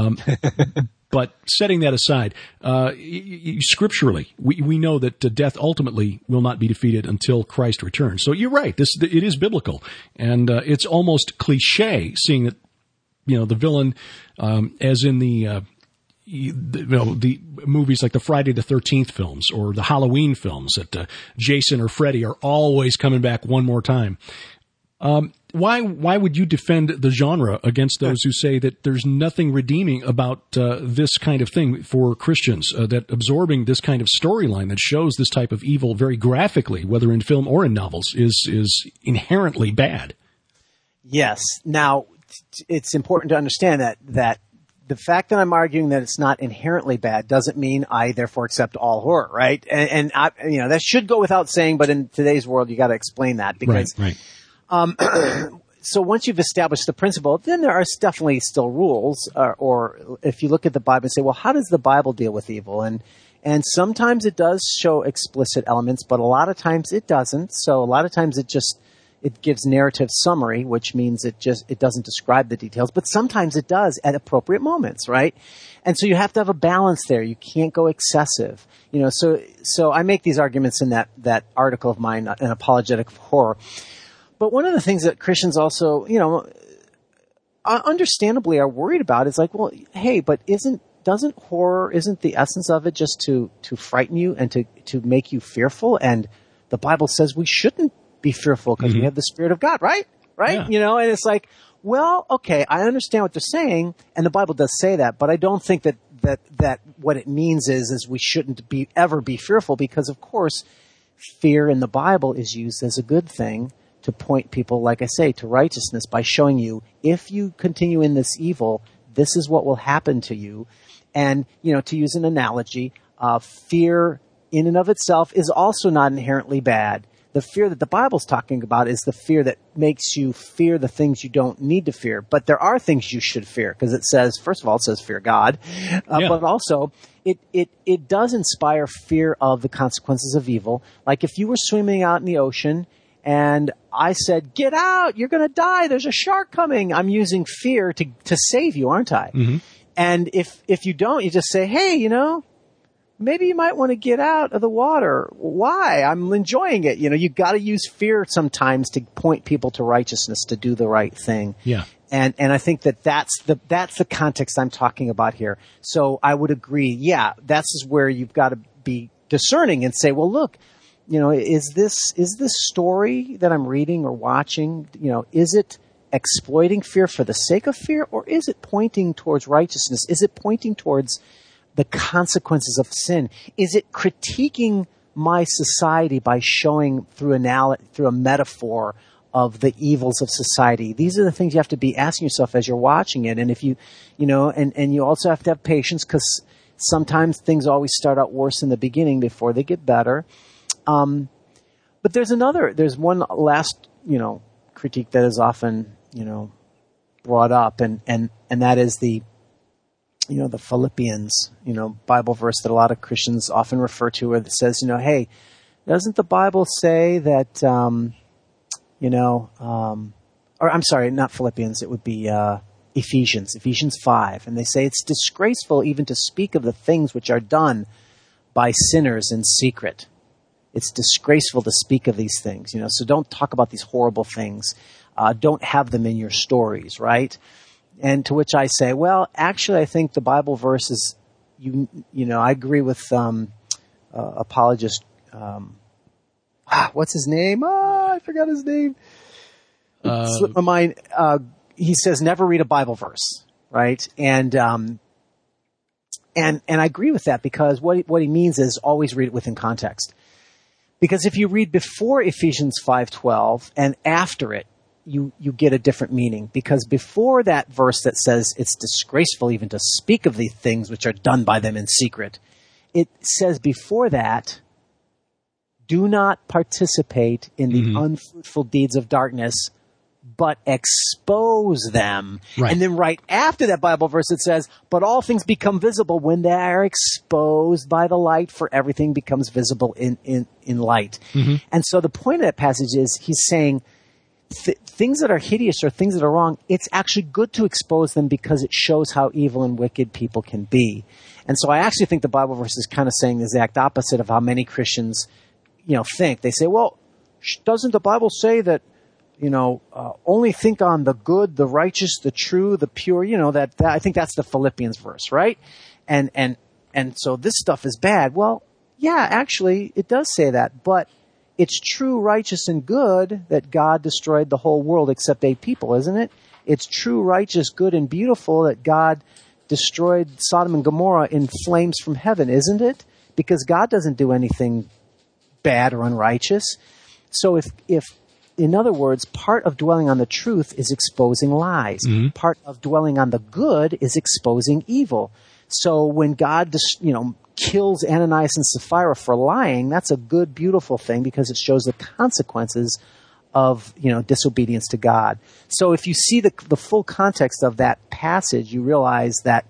But setting that aside, scripturally, we know that death ultimately will not be defeated until Christ returns. So you're right. It is biblical, and it's almost cliche seeing that, the villain, as in the movies like the Friday the 13th films or the Halloween films, that Jason or Freddy are always coming back one more time. Why would you defend the genre against those who say that there's nothing redeeming about this kind of thing for Christians, that absorbing this kind of storyline that shows this type of evil very graphically, whether in film or in novels, is inherently bad? Yes. Now, it's important to understand that the fact that I'm arguing that it's not inherently bad doesn't mean I therefore accept all horror, right? And that should go without saying, but in today's world, you got to explain that because. Right. So once you've established the principle, then there are definitely still rules, or if you look at the Bible and say, well, how does the Bible deal with evil? And sometimes it does show explicit elements, but a lot of times it doesn't. So a lot of times it gives narrative summary, which means it doesn't describe the details, but sometimes it does at appropriate moments, right? And so you have to have a balance there. You can't go excessive. So I make these arguments in that article of mine, An Apologetic of Horror. But one of the things that Christians also, understandably are worried about is like, well, hey, but isn't the essence of it just to frighten you and to make you fearful and the Bible says we shouldn't be fearful because we have the Spirit of God, right? Right? Yeah. And it's like, well, okay, I understand what they're saying, and the Bible does say that, but I don't think that what it means is we shouldn't ever be fearful, because of course fear in the Bible is used as a good thing to point people, like I say, to righteousness by showing you, if you continue in this evil, this is what will happen to you. And, to use an analogy, fear in and of itself is also not inherently bad. The fear that the Bible's talking about is the fear that makes you fear the things you don't need to fear. But there are things you should fear, because it says, first of all, it says fear God. But also it does inspire fear of the consequences of evil. Like if you were swimming out in the ocean and I said, get out, you're going to die, there's a shark coming. I'm using fear to save you, aren't I? Mm-hmm. And if you don't, you just say, hey, maybe you might want to get out of the water. Why? I'm enjoying it. You got to use fear sometimes to point people to righteousness, to do the right thing. Yeah. And I think that's the context I'm talking about here. So I would agree. Yeah, that's where you've got to be discerning and say, well, look, is this story that I'm reading or watching, is it exploiting fear for the sake of fear, or is it pointing towards righteousness? Is it pointing towards the consequences of sin? Is it critiquing my society by showing through a metaphor of the evils of society? These are the things you have to be asking yourself as you're watching it. And if you you also have to have patience, because sometimes things always start out worse in the beginning before they get better. But there's one last, critique that is often, brought up, and that is the Philippians, Bible verse that a lot of Christians often refer to, where it says, hey, doesn't the Bible say that, or I'm sorry, not Philippians, it would be Ephesians 5. And they say it's disgraceful even to speak of the things which are done by sinners in secret. It's disgraceful to speak of these things, so don't talk about these horrible things. Don't have them in your stories, right? And to which I say, well, actually, I think the Bible verse is, I agree with apologist, what's his name? I forgot his name. It slipped my mind. He says, never read a Bible verse, right? And I agree with that, because what he means is always read it within context. Because if you read before Ephesians 5:12 and after it, you get a different meaning. Because before that verse that says it's disgraceful even to speak of the things which are done by them in secret, it says before that, do not participate in the unfruitful deeds of darkness, but expose them. Right. And then right after that Bible verse, it says, but all things become visible when they are exposed by the light, for everything becomes visible in light. Mm-hmm. And so the point of that passage is he's saying things that are hideous or things that are wrong, it's actually good to expose them, because it shows how evil and wicked people can be. And so I actually think the Bible verse is kind of saying the exact opposite of how many Christians, think. They say, well, doesn't the Bible say that, only think on the good, the righteous, the true, the pure, that I think that's the Philippians verse, right? And so this stuff is bad. Well, yeah, actually it does say that, but it's true, righteous, and good that God destroyed the whole world except 8 people, isn't it? It's true, righteous, good, and beautiful that God destroyed Sodom and Gomorrah in flames from heaven, isn't it? Because God doesn't do anything bad or unrighteous. So if in other words, part of dwelling on the truth is exposing lies. Mm-hmm. Part of dwelling on the good is exposing evil. So when God, kills Ananias and Sapphira for lying, that's a good, beautiful thing, because it shows the consequences of, disobedience to God. So if you see the full context of that passage, you realize that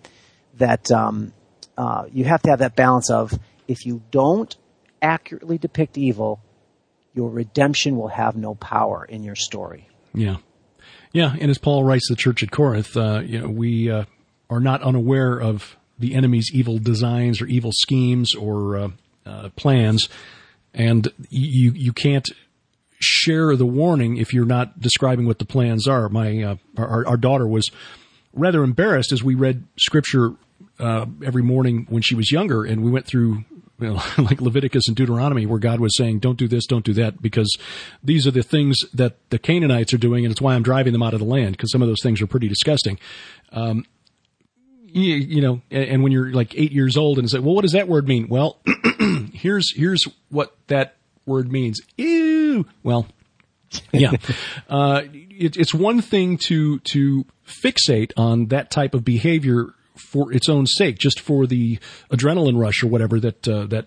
you have to have that balance of, if you don't accurately depict evil, your redemption will have no power in your story. Yeah. Yeah, and as Paul writes to the church at Corinth, we are not unaware of the enemy's evil designs or evil schemes or plans, and you can't share the warning if you're not describing what the plans are. Our daughter was rather embarrassed as we read Scripture every morning when she was younger, and we went through like Leviticus and Deuteronomy, where God was saying, don't do this, don't do that, because these are the things that the Canaanites are doing, and it's why I'm driving them out of the land, because some of those things are pretty disgusting. And when you're like 8 years old and say, well, what does that word mean? Well, here's what that word means. Ew. Well, yeah. It's one thing to fixate on that type of behavior for its own sake, just for the adrenaline rush or whatever that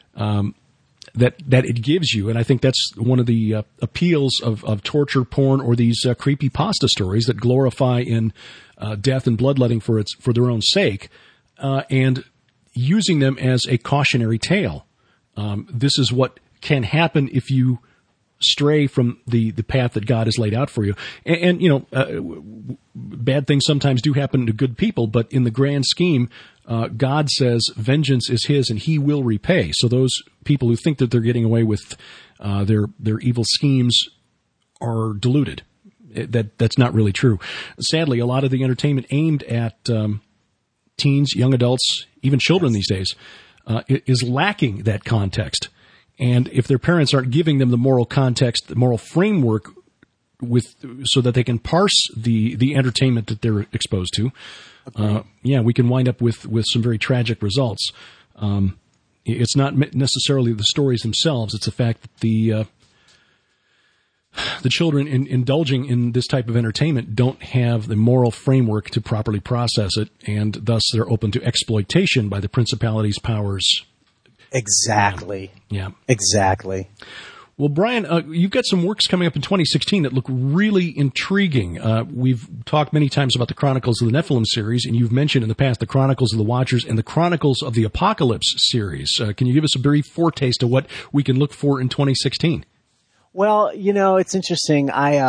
it gives you. And I think that's one of the appeals of torture porn or these creepypasta stories that glorify in death and bloodletting for their own sake, and using them as a cautionary tale. This is what can happen if you stray from the path that God has laid out for you. And bad things sometimes do happen to good people, but in the grand scheme, God says vengeance is his and he will repay. So those people who think that they're getting away with their evil schemes are deluded. That's not really true. Sadly, a lot of the entertainment aimed at teens, young adults, even children these days, is lacking that context. And if their parents aren't giving them the moral context, the moral framework so that they can parse the entertainment that they're exposed to, we can wind up with some very tragic results. It's not necessarily the stories themselves. It's the fact that the children indulging in this type of entertainment don't have the moral framework to properly process it, and thus they're open to exploitation by the principalities, powers. Exactly. Yeah. Exactly. Well, Brian, you've got some works coming up in 2016 that look really intriguing. We've talked many times about the Chronicles of the Nephilim series, and you've mentioned in the past the Chronicles of the Watchers and the Chronicles of the Apocalypse series. Can you give us a brief foretaste of what we can look for in 2016? Well, it's interesting.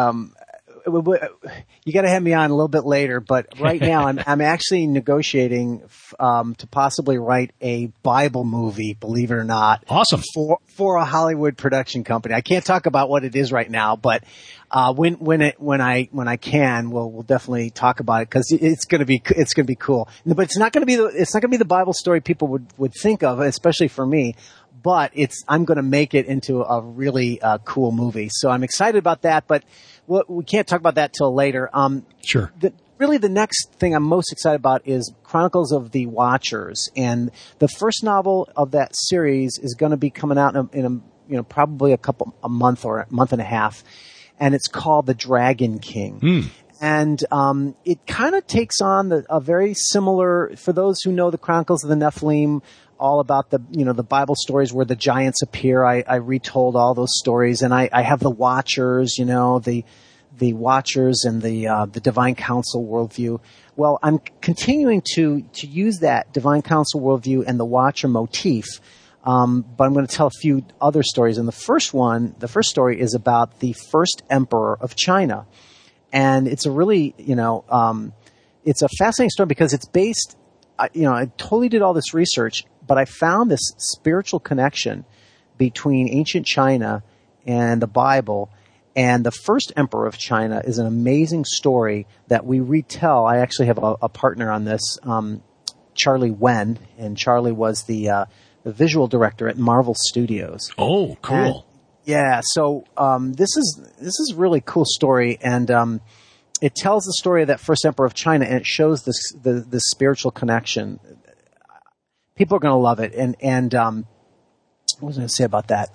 You got to have me on a little bit later, but right now I'm actually negotiating to possibly write a Bible movie, believe it or not. Awesome. For a Hollywood production company. I can't talk about what it is right now, but when I can, we'll definitely talk about it, because it's going to be cool. But it's not going to be the Bible story people would think of, especially for me. But I'm going to make it into a really cool movie. So I'm excited about that, but we can't talk about that till later. Sure. Really, the next thing I'm most excited about is Chronicles of the Watchers, and the first novel of that series is going to be coming out in probably a month or a month and a half, and it's called The Dragon King. And it kind of takes on a very similar, for those who know the Chronicles of the Nephilim, all about the Bible stories where the giants appear. I retold all those stories, and I have the Watchers, the Watchers and the Divine Council worldview. Well, I'm continuing to use that Divine Council worldview and the Watcher motif, but I'm going to tell a few other stories. And the first story is about the first emperor of China, and it's a really it's a fascinating story because it's based. I totally did all this research, but I found this spiritual connection between ancient China and the Bible. And the first emperor of China is an amazing story that we retell. I actually have a partner on this, Charlie Wen, and Charlie was the visual director at Marvel Studios. Oh, cool! So this is a really cool story, and it tells the story of that first emperor of China, and it shows the spiritual connection. People are going to love it. And what was I going to say about that?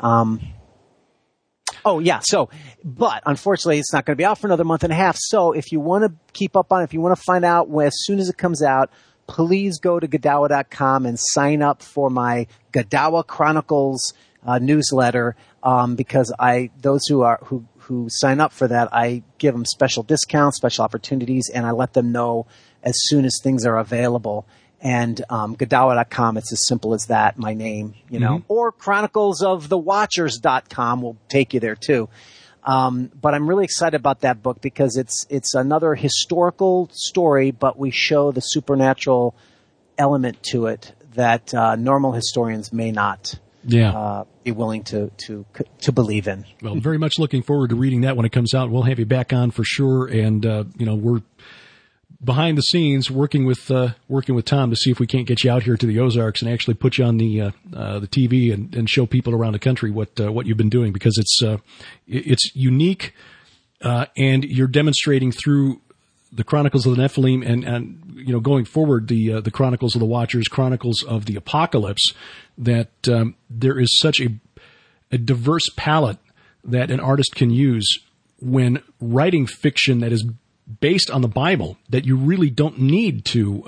But unfortunately, it's not going to be out for another month and a half. So if you want to keep up on it, if you want to find out as soon as it comes out, please go to Godawa.com and sign up for my Godawa Chronicles newsletter, because those who sign up for that, I give them special discounts, special opportunities, and I let them know as soon as things are available. And Godawa.com, it's as simple as that, my name, or chroniclesofthewatchers.com will take you there too. But I'm really excited about that book because it's another historical story, but we show the supernatural element to it that normal historians may not be willing to believe in. Well, very much looking forward to reading that when it comes out. We'll have you back on for sure. And, we're behind the scenes working with Tom to see if we can't get you out here to the Ozarks and actually put you on the TV and show people around the country what you've been doing, because it's unique, and you're demonstrating through the Chronicles of the Nephilim and going forward the Chronicles of the Watchers, Chronicles of the Apocalypse, that there is such a diverse palette that an artist can use when writing fiction that is based on the Bible, that you really don't need to.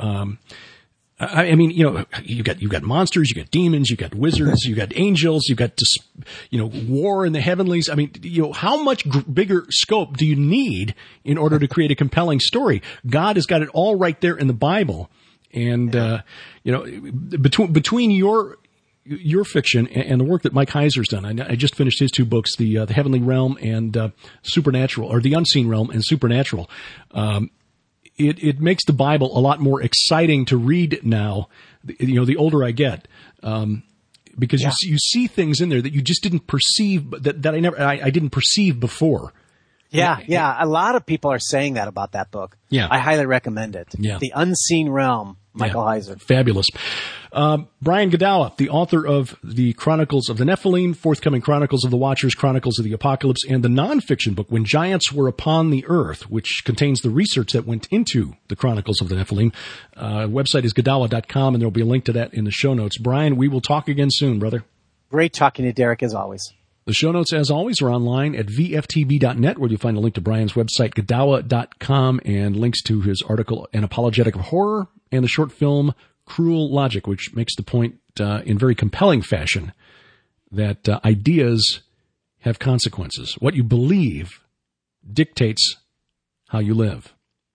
You got monsters, you got demons, you got wizards, you got angels, you got war in the heavenlies. I mean, how much bigger scope do you need in order to create a compelling story? God has got it all right there in the Bible, and between your fiction and the work that Mike Heiser's done. I just finished his 2 books, the Heavenly Realm and Supernatural, or the Unseen Realm and Supernatural. It makes the Bible a lot more exciting to read now, the older I get, because you see things in there that you just didn't perceive, that I didn't perceive before. Yeah. A lot of people are saying that about that book. Yeah. I highly recommend it. Yeah. The Unseen Realm, Michael Heiser. Fabulous. Brian Godawa, the author of the Chronicles of the Nephilim, forthcoming Chronicles of the Watchers, Chronicles of the Apocalypse, and the nonfiction book, When Giants Were Upon the Earth, which contains the research that went into the Chronicles of the Nephilim. Website is Godawa.com, and there will be a link to that in the show notes. Brian, we will talk again soon, brother. Great talking to Derek, as always. The show notes, as always, are online at vftb.net, where you'll find a link to Brian's website, Godawa.com, and links to his article, An Apologetic of Horror, and the short film, Cruel Logic, which makes the point in very compelling fashion that ideas have consequences. What you believe dictates how you live.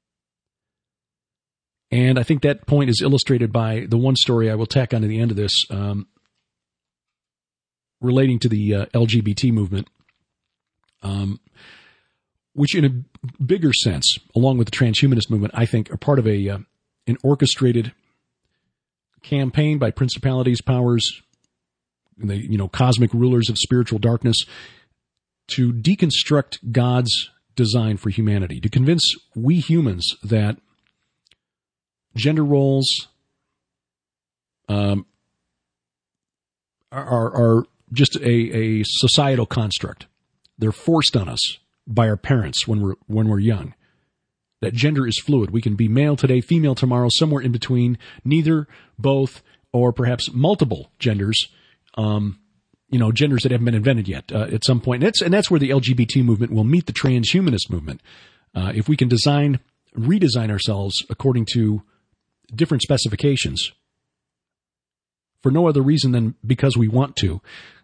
And I think that point is illustrated by the one story I will tack onto the end of this, relating to the LGBT movement, which in a bigger sense, along with the transhumanist movement, I think are part of an orchestrated campaign by principalities, powers, the cosmic rulers of spiritual darkness, to deconstruct God's design for humanity, to convince we humans that gender roles are just a societal construct. They're forced on us by our parents when we're young. That gender is fluid. We can be male today, female tomorrow, somewhere in between, neither, both, or perhaps multiple genders. Genders that haven't been invented yet at some point. And that's where the LGBT movement will meet the transhumanist movement. If we can redesign ourselves according to different specifications, for no other reason than because we want to,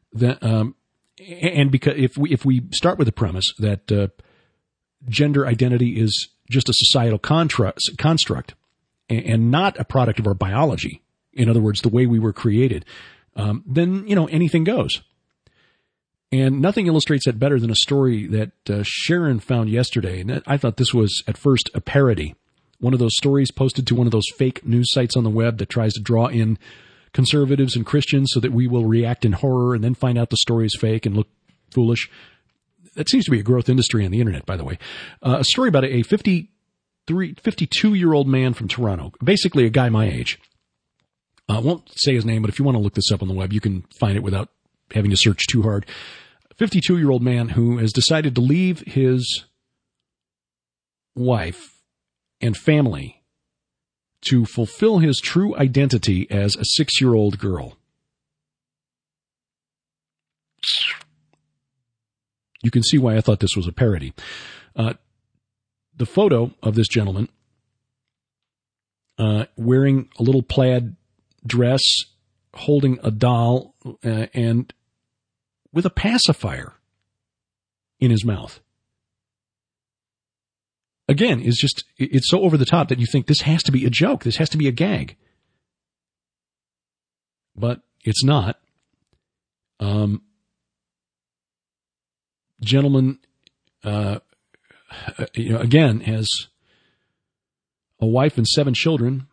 and because if we start with the premise that gender identity is just a societal construct and not a product of our biology, in other words, the way we were created, then anything goes. And nothing illustrates that better than a story that Sharon found yesterday. And I thought this was at first a parody, one of those stories posted to one of those fake news sites on the web that tries to draw in conservatives and Christians so that we will react in horror and then find out the story is fake and look foolish. That seems to be a growth industry on the internet, by the way. A story about a 52-year-old man from Toronto, basically a guy my age. I won't say his name, but if you want to look this up on the web, you can find it without having to search too hard. A 52-year-old man who has decided to leave his wife and family to fulfill his true identity as a 6-year-old girl. You can see why I thought this was a parody. The photo of this gentleman wearing a little plaid dress, holding a doll, and with a pacifier in his mouth. Again, it's so over the top that you think this has to be a joke. This has to be a gag. But it's not. Gentleman, again, has a wife and 7 children,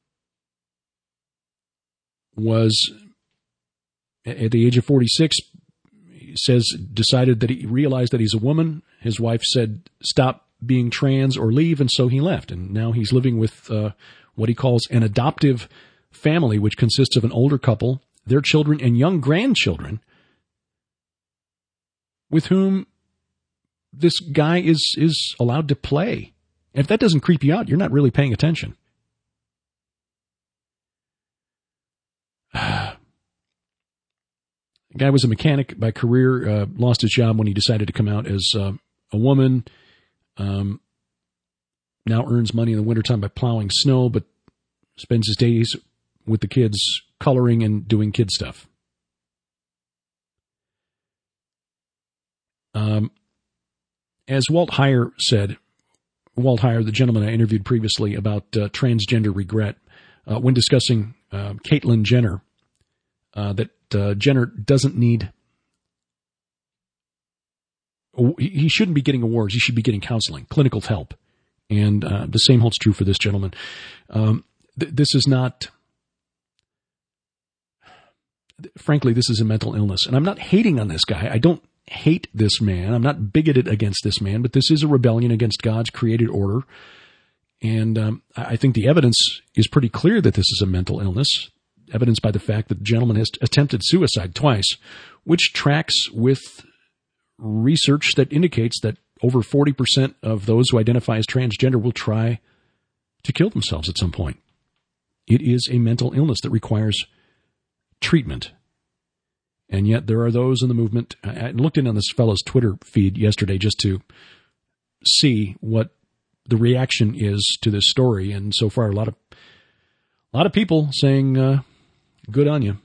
was at the age of 46, decided that he realized that he's a woman. His wife said, "Stop being trans or leave, and so he left. And now he's living with what he calls an adoptive family, which consists of an older couple, their children, and young grandchildren, with whom this guy is allowed to play. If that doesn't creep you out, you're not really paying attention. The guy was a mechanic by career, lost his job when he decided to come out as a woman, now earns money in the wintertime by plowing snow, but spends his days with the kids coloring and doing kid stuff. As Walt Heyer said, Walt Heyer, the gentleman I interviewed previously about transgender regret, when discussing Caitlyn Jenner, that Jenner doesn't need, he shouldn't be getting awards. He should be getting counseling, clinical help. And the same holds true for this gentleman. This is not, frankly, this is a mental illness. And I'm not hating on this guy. I don't hate this man. I'm not bigoted against this man, but this is a rebellion against God's created order. And I think the evidence is pretty clear that this is a mental illness, evidenced by the fact that the gentleman has attempted suicide twice, which tracks with research that indicates that over 40% of those who identify as transgender will try to kill themselves at some point. It is a mental illness that requires treatment. And yet there are those in the movement. I looked in on this fellow's Twitter feed yesterday just to see what the reaction is to this story. And so far, a lot of people saying, good on you.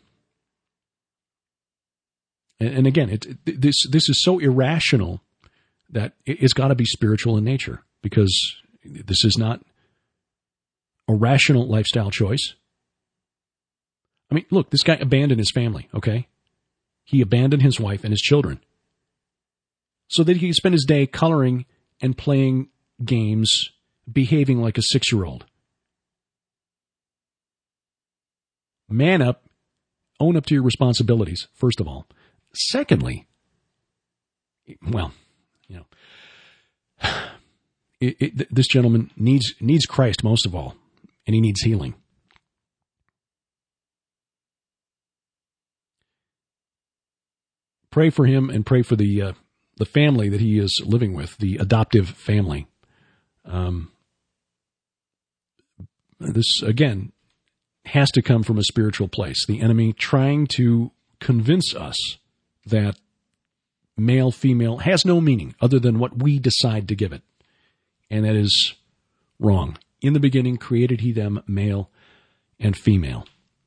And again, this is so irrational that it's got to be spiritual in nature, because this is not a rational lifestyle choice. I mean, look, this guy abandoned his family, okay? He abandoned his wife and his children so that he could spend his day coloring and playing games, behaving like a 6-year-old. Man up, own up to your responsibilities, first of all. Secondly, well, you know, this gentleman needs Christ most of all, and he needs healing. Pray for him and pray for the family that he is living with, the adoptive family. This, again, has to come from a spiritual place. The enemy trying to convince us that male, female has no meaning other than what we decide to give it. And that is wrong. In the beginning created he them male and female.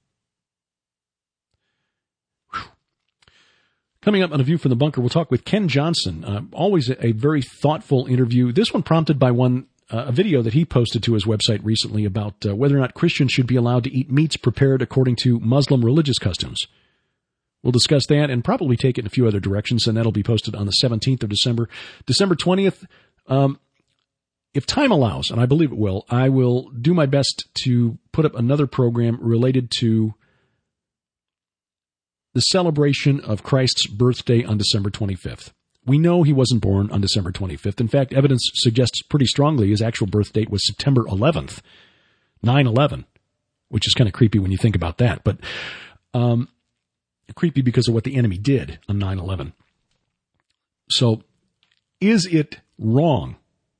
Whew. Coming up on A View from the Bunker, we'll talk with Ken Johnson. Always a very thoughtful interview. This one prompted by a video that he posted to his website recently about whether or not Christians should be allowed to eat meats prepared according to Muslim religious customs. We'll discuss that and probably take it in a few other directions, and that'll be posted on the 17th of December. December 20th, if time allows, and I believe it will, I will do my best to put up another program related to the celebration of Christ's birthday on December 25th. We know he wasn't born on December 25th. In fact, evidence suggests pretty strongly his actual birth date was September 11th, 9/11, which is kind of creepy when you think about that. But creepy because of what the enemy did on 9/11. So is it wrong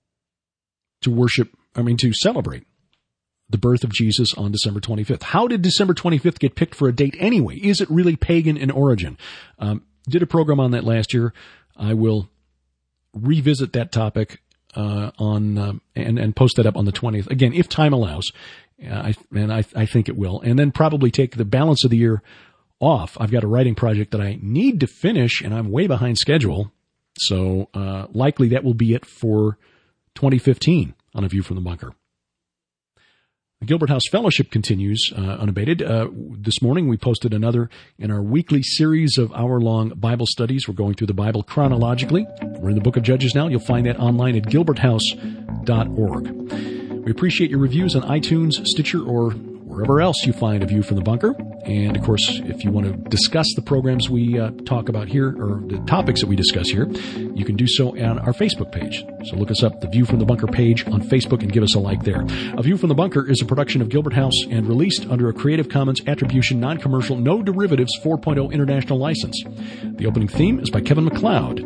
to celebrate the birth of Jesus on December 25th? How did December 25th get picked for a date anyway? Is it really pagan in origin? Did a program on that last year. I will revisit that topic and post that up on the 20th. Again, if time allows, I think it will. And then probably take the balance of the year off. I've got a writing project that I need to finish, and I'm way behind schedule. So likely that will be it for 2015 on A View from the Bunker. The Gilbert House Fellowship continues unabated. This morning we posted another in our weekly series of hour-long Bible studies. We're going through the Bible chronologically. We're in the book of Judges now. You'll find that online at gilberthouse.org. We appreciate your reviews on iTunes, Stitcher, or wherever wherever else you find A View from the Bunker. And, of course, if you want to discuss the programs we talk about here, or the topics that we discuss here, you can do so on our Facebook page. So look us up, the View from the Bunker page on Facebook, and give us a like there. A View from the Bunker is a production of Gilbert House and released under a Creative Commons Attribution, Non-Commercial, No Derivatives 4.0 International License. The opening theme is by Kevin MacLeod,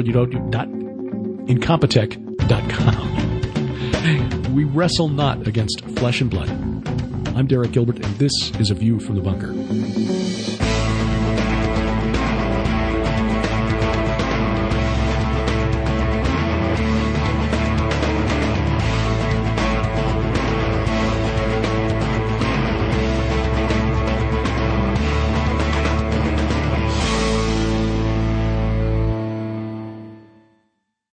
www.incompetech.com. We wrestle not against flesh and blood. I'm Derek Gilbert, and this is A View from the Bunker.